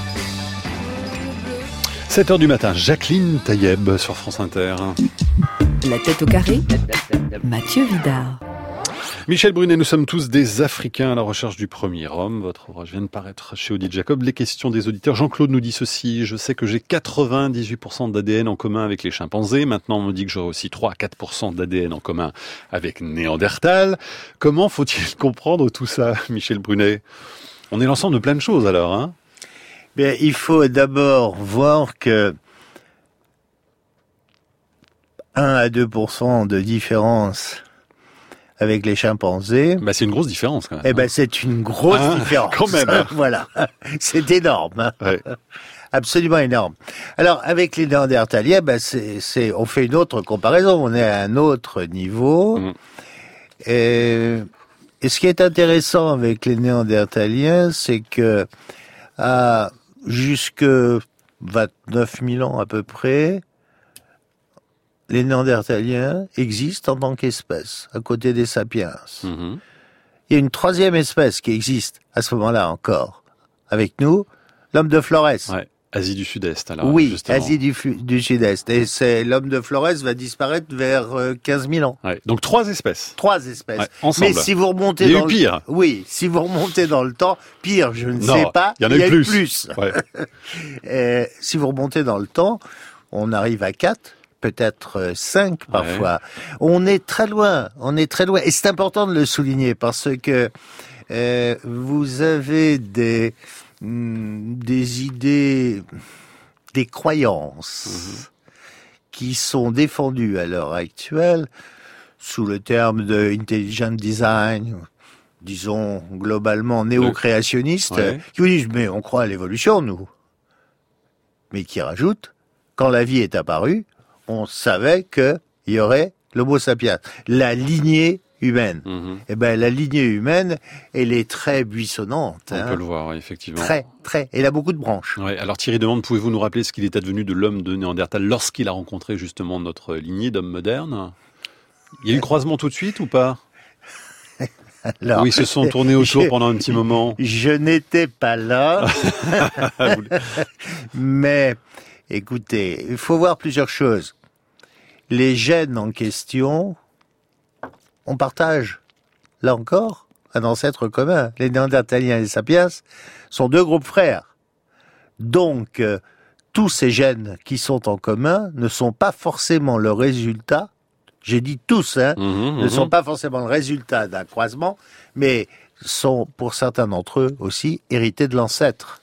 sept heures du matin, Jacqueline Taïeb sur France Inter. La tête au carré, Mathieu Vidard. Michel Brunet, nous sommes tous des Africains à la recherche du premier homme. Votre ouvrage vient de paraître chez Odile Jacob. Les questions des auditeurs. Jean-Claude nous dit ceci: je sais que j'ai quatre-vingt-dix-huit pour cent d'A D N en commun avec les chimpanzés. Maintenant, on me dit que j'aurai aussi trois à quatre pour cent d'A D N en commun avec Néandertal. Comment faut-il comprendre tout ça, Michel Brunet? On est l'ensemble de plein de choses alors, hein? Bien, il faut d'abord voir que un à deux pour cent de différence avec les chimpanzés. Bah, c'est une grosse différence, quand même. Eh ben, c'est une grosse hein, différence. Quand même. Hein. Voilà. C'est énorme. Hein. Ouais. Absolument énorme. Alors, avec les Néandertaliens, ben, c'est, c'est, on fait une autre comparaison. On est à un autre niveau. Mmh. Et, et ce qui est intéressant avec les Néandertaliens, c'est que, à jusque vingt-neuf mille ans à peu près, les Néandertaliens existent en tant qu'espèce, à côté des sapiens. Mmh. Il y a une troisième espèce qui existe à ce moment-là encore, avec nous, l'homme de Flores. Ouais, Asie du Sud-Est, alors. Oui, justement. Asie du, du Sud-Est. Et c'est, l'homme de Flores va disparaître vers quinze mille ans. Ouais, donc trois espèces. Trois espèces. Ouais, ensemble. Mais si vous remontez il y a dans eu pire. Le... Oui, si vous remontez dans le temps, pire, je ne non, sais pas. Il y en a, il y a eu plus. plus. Ouais. Et si vous remontez dans le temps, on arrive à quatre. Peut-être cinq parfois. Ouais. On est très loin, on est très loin. Et c'est important de le souligner parce que euh, vous avez des, mm, des idées, des croyances mmh. qui sont défendues à l'heure actuelle sous le terme de intelligent design, disons globalement néo-créationniste, ouais. qui vous disent mais on croit à l'évolution nous, mais qui rajoutent quand la vie est apparue, on savait qu'il y aurait l'Homo sapiens, la lignée humaine. Mmh. Eh ben, la lignée humaine, elle est très buissonnante. On hein. peut le voir, effectivement. Très, très. Elle a beaucoup de branches. Ouais. Alors Thierry demande, pouvez-vous nous rappeler ce qu'il est advenu de l'homme de Néandertal lorsqu'il a rencontré justement notre lignée d'hommes modernes? Il y a eu croisement tout de suite ou pas? Alors, oui, ils se sont tournés autour je, pendant un petit moment. Je n'étais pas là. Mais... Écoutez, il faut voir plusieurs choses. Les gènes en question, on partage là encore, un ancêtre commun. Les Néandertaliens et les Sapiens sont deux groupes frères. Donc, euh, tous ces gènes qui sont en commun ne sont pas forcément le résultat, j'ai dit tous, hein, mmh, ne mmh. sont pas forcément le résultat d'un croisement, mais sont, pour certains d'entre eux aussi, hérités de l'ancêtre.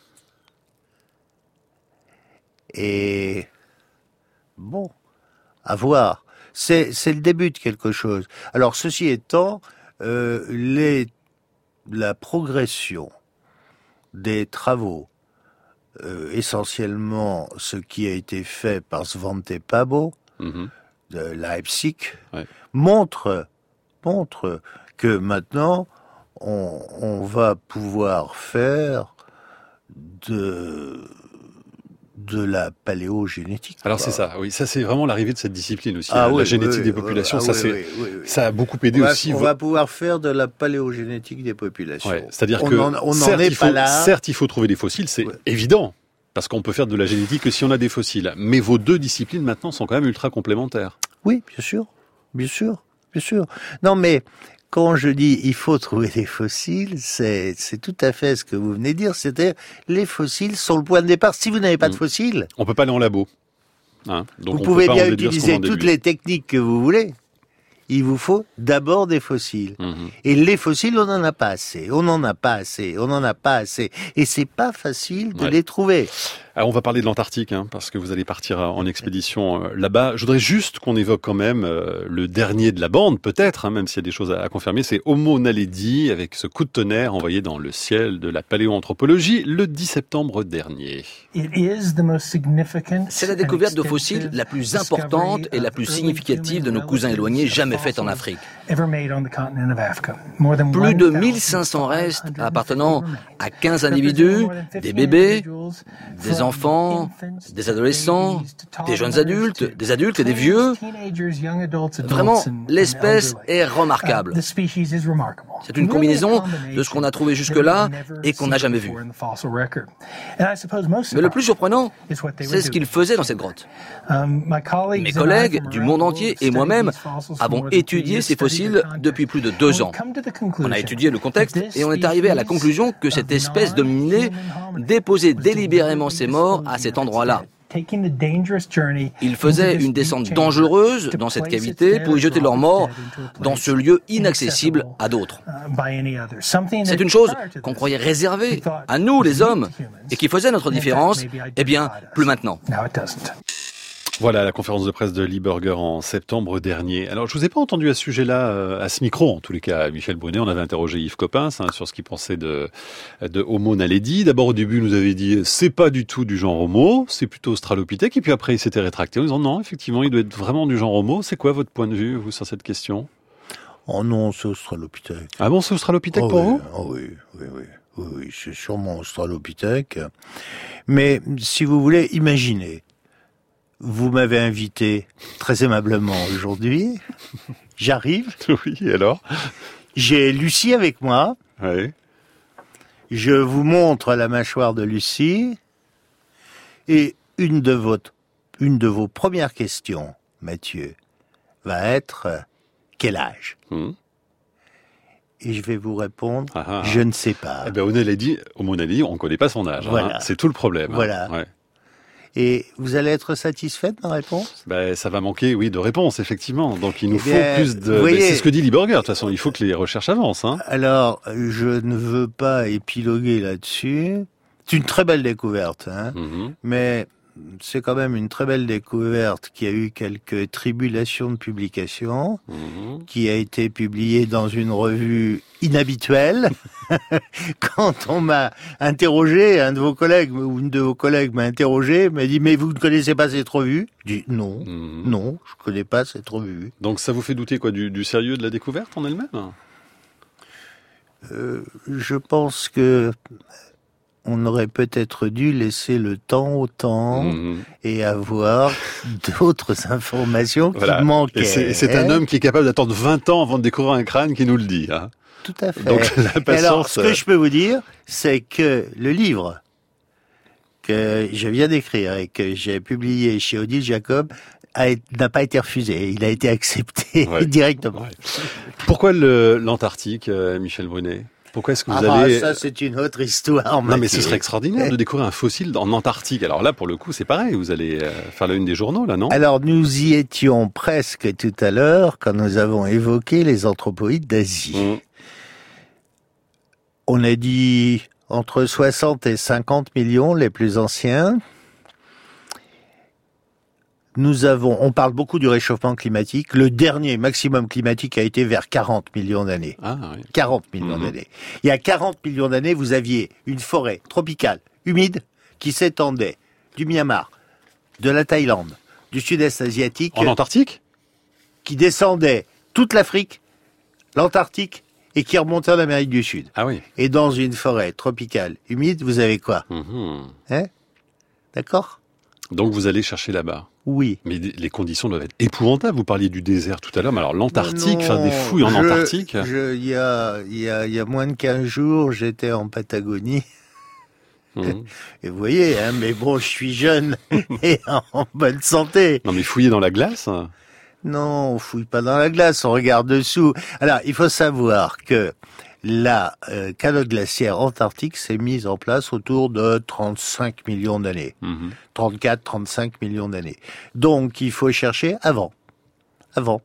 Et bon, à voir. C'est, c'est le début de quelque chose. Alors, ceci étant, euh, les, la progression des travaux, euh, essentiellement ce qui a été fait par Svante Pääbo, mmh. de Leipzig, ouais. montre, montre que maintenant, on, on va pouvoir faire de... de la paléogénétique. Alors quoi. C'est ça, oui, ça c'est vraiment l'arrivée de cette discipline aussi, ah, la, oui, la génétique oui, des populations, oui, ça, oui, c'est, oui, oui, oui. ça a beaucoup aidé on va, aussi. On vo... va pouvoir faire de la paléogénétique des populations. Ouais, c'est-à-dire on que en, on certes, en est il faut, pas là. certes, il faut trouver des fossiles, c'est ouais. évident, parce qu'on peut faire de la génétique que si on a des fossiles. Mais vos deux disciplines maintenant sont quand même ultra complémentaires. Oui, bien sûr, bien sûr, bien sûr. Non, mais quand je dis il faut trouver des fossiles, c'est, c'est tout à fait ce que vous venez de dire. C'est-à-dire, les fossiles sont le point de départ. Si vous n'avez pas mmh. de fossiles... On peut pas aller en labo. Hein, donc vous on pouvez peut bien utiliser toutes les techniques que vous voulez. Il vous faut d'abord des fossiles. Mmh. Et les fossiles, on n'en a pas assez. On n'en a pas assez. On n'en a pas assez. Et c'est pas facile de ouais. les trouver. Alors on va parler de l'Antarctique, hein, parce que vous allez partir en expédition euh, là-bas. Je voudrais juste qu'on évoque quand même euh, le dernier de la bande, peut-être, hein, même s'il y a des choses à, à confirmer. C'est Homo naledi, avec ce coup de tonnerre envoyé dans le ciel de la paléoanthropologie le dix septembre dernier. C'est la découverte de fossiles la plus importante et la plus significative de nos cousins éloignés jamais faite en Afrique. Plus de mille cinq cents restes appartenant à quinze individus, des bébés, des enfants, des adolescents, des jeunes adultes, des adultes et des vieux. Vraiment, l'espèce est remarquable. C'est une combinaison de ce qu'on a trouvé jusque-là et qu'on n'a jamais vu. Mais le plus surprenant, c'est ce qu'ils faisaient dans cette grotte. Mes collègues du monde entier et moi-même avons étudié ces fossiles depuis plus de deux ans. On a étudié le contexte et on est arrivé à la conclusion que cette espèce dominée déposait délibérément ses morts à cet endroit-là. Ils faisaient une descente dangereuse dans cette cavité pour y jeter leurs morts dans ce lieu inaccessible à d'autres. C'est une chose qu'on croyait réservée à nous, les hommes, et qui faisait notre différence. Eh bien, plus maintenant. Voilà la conférence de presse de Lee Burger en septembre dernier. Alors, je vous ai pas entendu à ce sujet-là, à ce micro, en tous les cas, Michel Brunet. On avait interrogé Yves Coppens hein, sur ce qu'il pensait de, de Homo naledi. D'abord, au début, il nous avait dit c'est pas du tout du genre Homo, c'est plutôt Australopithèque. Et puis après, il s'était rétracté en disant non, effectivement, il doit être vraiment du genre Homo. C'est quoi votre point de vue, vous, sur cette question ? Oh non, c'est Australopithèque. Ah bon, c'est Australopithèque oh pour oui, vous ? Oh oui, oui, oui. Oui, oui, c'est sûrement Australopithèque. Mais si vous voulez, imaginez. Vous m'avez invité très aimablement aujourd'hui. J'arrive. Oui, et alors ? J'ai Lucie avec moi. Oui. Je vous montre la mâchoire de Lucie. Et une de, votre, une de vos premières questions, Mathieu, va être euh, quel âge ? hum. Et je vais vous répondre, ah, ah, je ne sais pas. Eh bien, Homo naledi, Homo naledi, on ne connaît pas son âge. Voilà. Hein. C'est tout le problème. Voilà. Hein. Ouais. Et vous allez être satisfait de ma réponse ? Ben, ça va manquer, oui, de réponse, effectivement. Donc, il nous eh bien, faut plus de... voyez, c'est ce que dit Lee Burger, de toute façon. Il faut que les recherches avancent. Hein. Alors, je ne veux pas épiloguer là-dessus. C'est une très belle découverte, hein. Mm-hmm. Mais c'est quand même une très belle découverte qui a eu quelques tribulations de publication, mmh. qui a été publiée dans une revue inhabituelle. Quand on m'a interrogé, un de vos collègues ou une de vos collègues m'a interrogé, m'a dit mais vous ne connaissez pas cette revue ? J'ai dit non, mmh. non, je connais pas cette revue. Donc ça vous fait douter quoi du, du sérieux de la découverte en elle-même ? euh, Je pense que on aurait peut-être dû laisser le temps au temps mmh. et avoir d'autres informations qui voilà. manquaient. Et c'est, et c'est un homme qui est capable d'attendre vingt ans avant de découvrir un crâne qui nous le dit. Hein. Tout à fait. Donc, la patience... Et alors, ce que je peux vous dire, c'est que le livre que je viens d'écrire et que j'ai publié chez Odile Jacob a, n'a pas été refusé. Il a été accepté ouais. directement. Ouais. Pourquoi le, l'Antarctique, euh, Michel Brunet ? Pourquoi est-ce que vous ah allez... bah, ça, c'est une autre histoire. Non, mais ce serait extraordinaire de découvrir un fossile en Antarctique. Alors là, pour le coup, c'est pareil. Vous allez faire la une des journaux, là, non ? Alors, nous y étions presque tout à l'heure quand nous avons évoqué les anthropoïdes d'Asie. Mmh. On a dit entre soixante et cinquante millions, les plus anciens. Nous avons, on parle beaucoup du réchauffement climatique. Le dernier maximum climatique a été vers quarante millions d'années. Ah, oui. quarante millions mmh. d'années. Il y a quarante millions d'années, vous aviez une forêt tropicale, humide, qui s'étendait du Myanmar, de la Thaïlande, du sud-est asiatique. En Antarctique ? Qui descendait toute l'Afrique, l'Antarctique, et qui remontait en Amérique du Sud. Ah oui. Et dans une forêt tropicale, humide, vous avez quoi ? mmh. Hein ? D'accord ? Donc vous allez chercher là-bas. Oui. Mais les conditions doivent être épouvantables. Vous parliez du désert tout à l'heure, mais alors l'Antarctique, faire des fouilles en je, Antarctique. Je, il y a, il y a, il y a moins de quinze jours, j'étais en Patagonie. Mmh. Et vous voyez, hein, mais bon, je suis jeune et en bonne santé. Non, mais fouiller dans la glace. Non, on fouille pas dans la glace, on regarde dessous. Alors, il faut savoir que la euh, calotte glaciaire antarctique s'est mise en place autour de trente-cinq millions d'années. Mmh. trente-quatre, trente-cinq millions d'années. Donc, il faut chercher avant. Avant.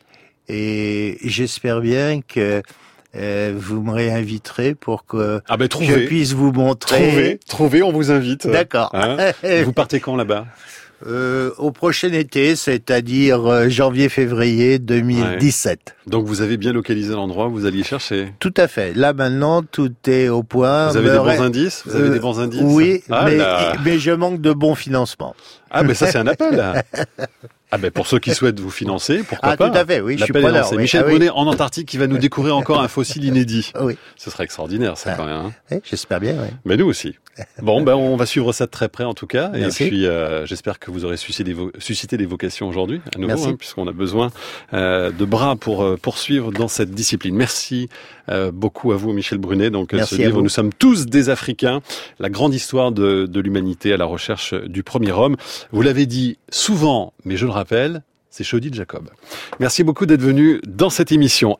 Et j'espère bien que euh, vous me réinviterez pour que ah ben, trouvez, je puisse vous montrer. Trouvez, trouvez, on vous invite. D'accord. Hein vous partez quand là-bas ? Euh, au prochain été, c'est-à-dire euh, janvier-février deux mille dix-sept. Ouais. Donc vous avez bien localisé l'endroit où vous alliez chercher. Tout à fait. Là maintenant, tout est au point. Vous avez Me des bons ré... indices Vous avez euh, des bons indices Oui, ah, mais, mais je manque de bons financements. Ah, mais ça c'est un appel. Là. Ah ben pour ceux qui souhaitent vous financer, pourquoi ah, pas. Ah tout à fait, oui, je suis L'appel preneur. C'est oui. Michel ah, Brunet oui. en Antarctique qui va nous découvrir encore un fossile inédit. Oui. Ce serait extraordinaire ça ah. quand même. Hein. Oui, j'espère bien, oui. Mais nous aussi. Bon, ben on va suivre ça de très près en tout cas. Merci. Et puis euh, j'espère que vous aurez suscité des, vo- suscité des vocations aujourd'hui, à nouveau, hein, puisqu'on a besoin euh, de bras pour euh, poursuivre dans cette discipline. Merci euh, beaucoup à vous, Michel Brunet. Donc Merci ce livre, Nous sommes tous des Africains, la grande histoire de, de l'humanité à la recherche du premier homme. Vous l'avez dit souvent, mais je le rappelle, c'est chez Odile Jacob. Merci beaucoup d'être venu dans cette émission.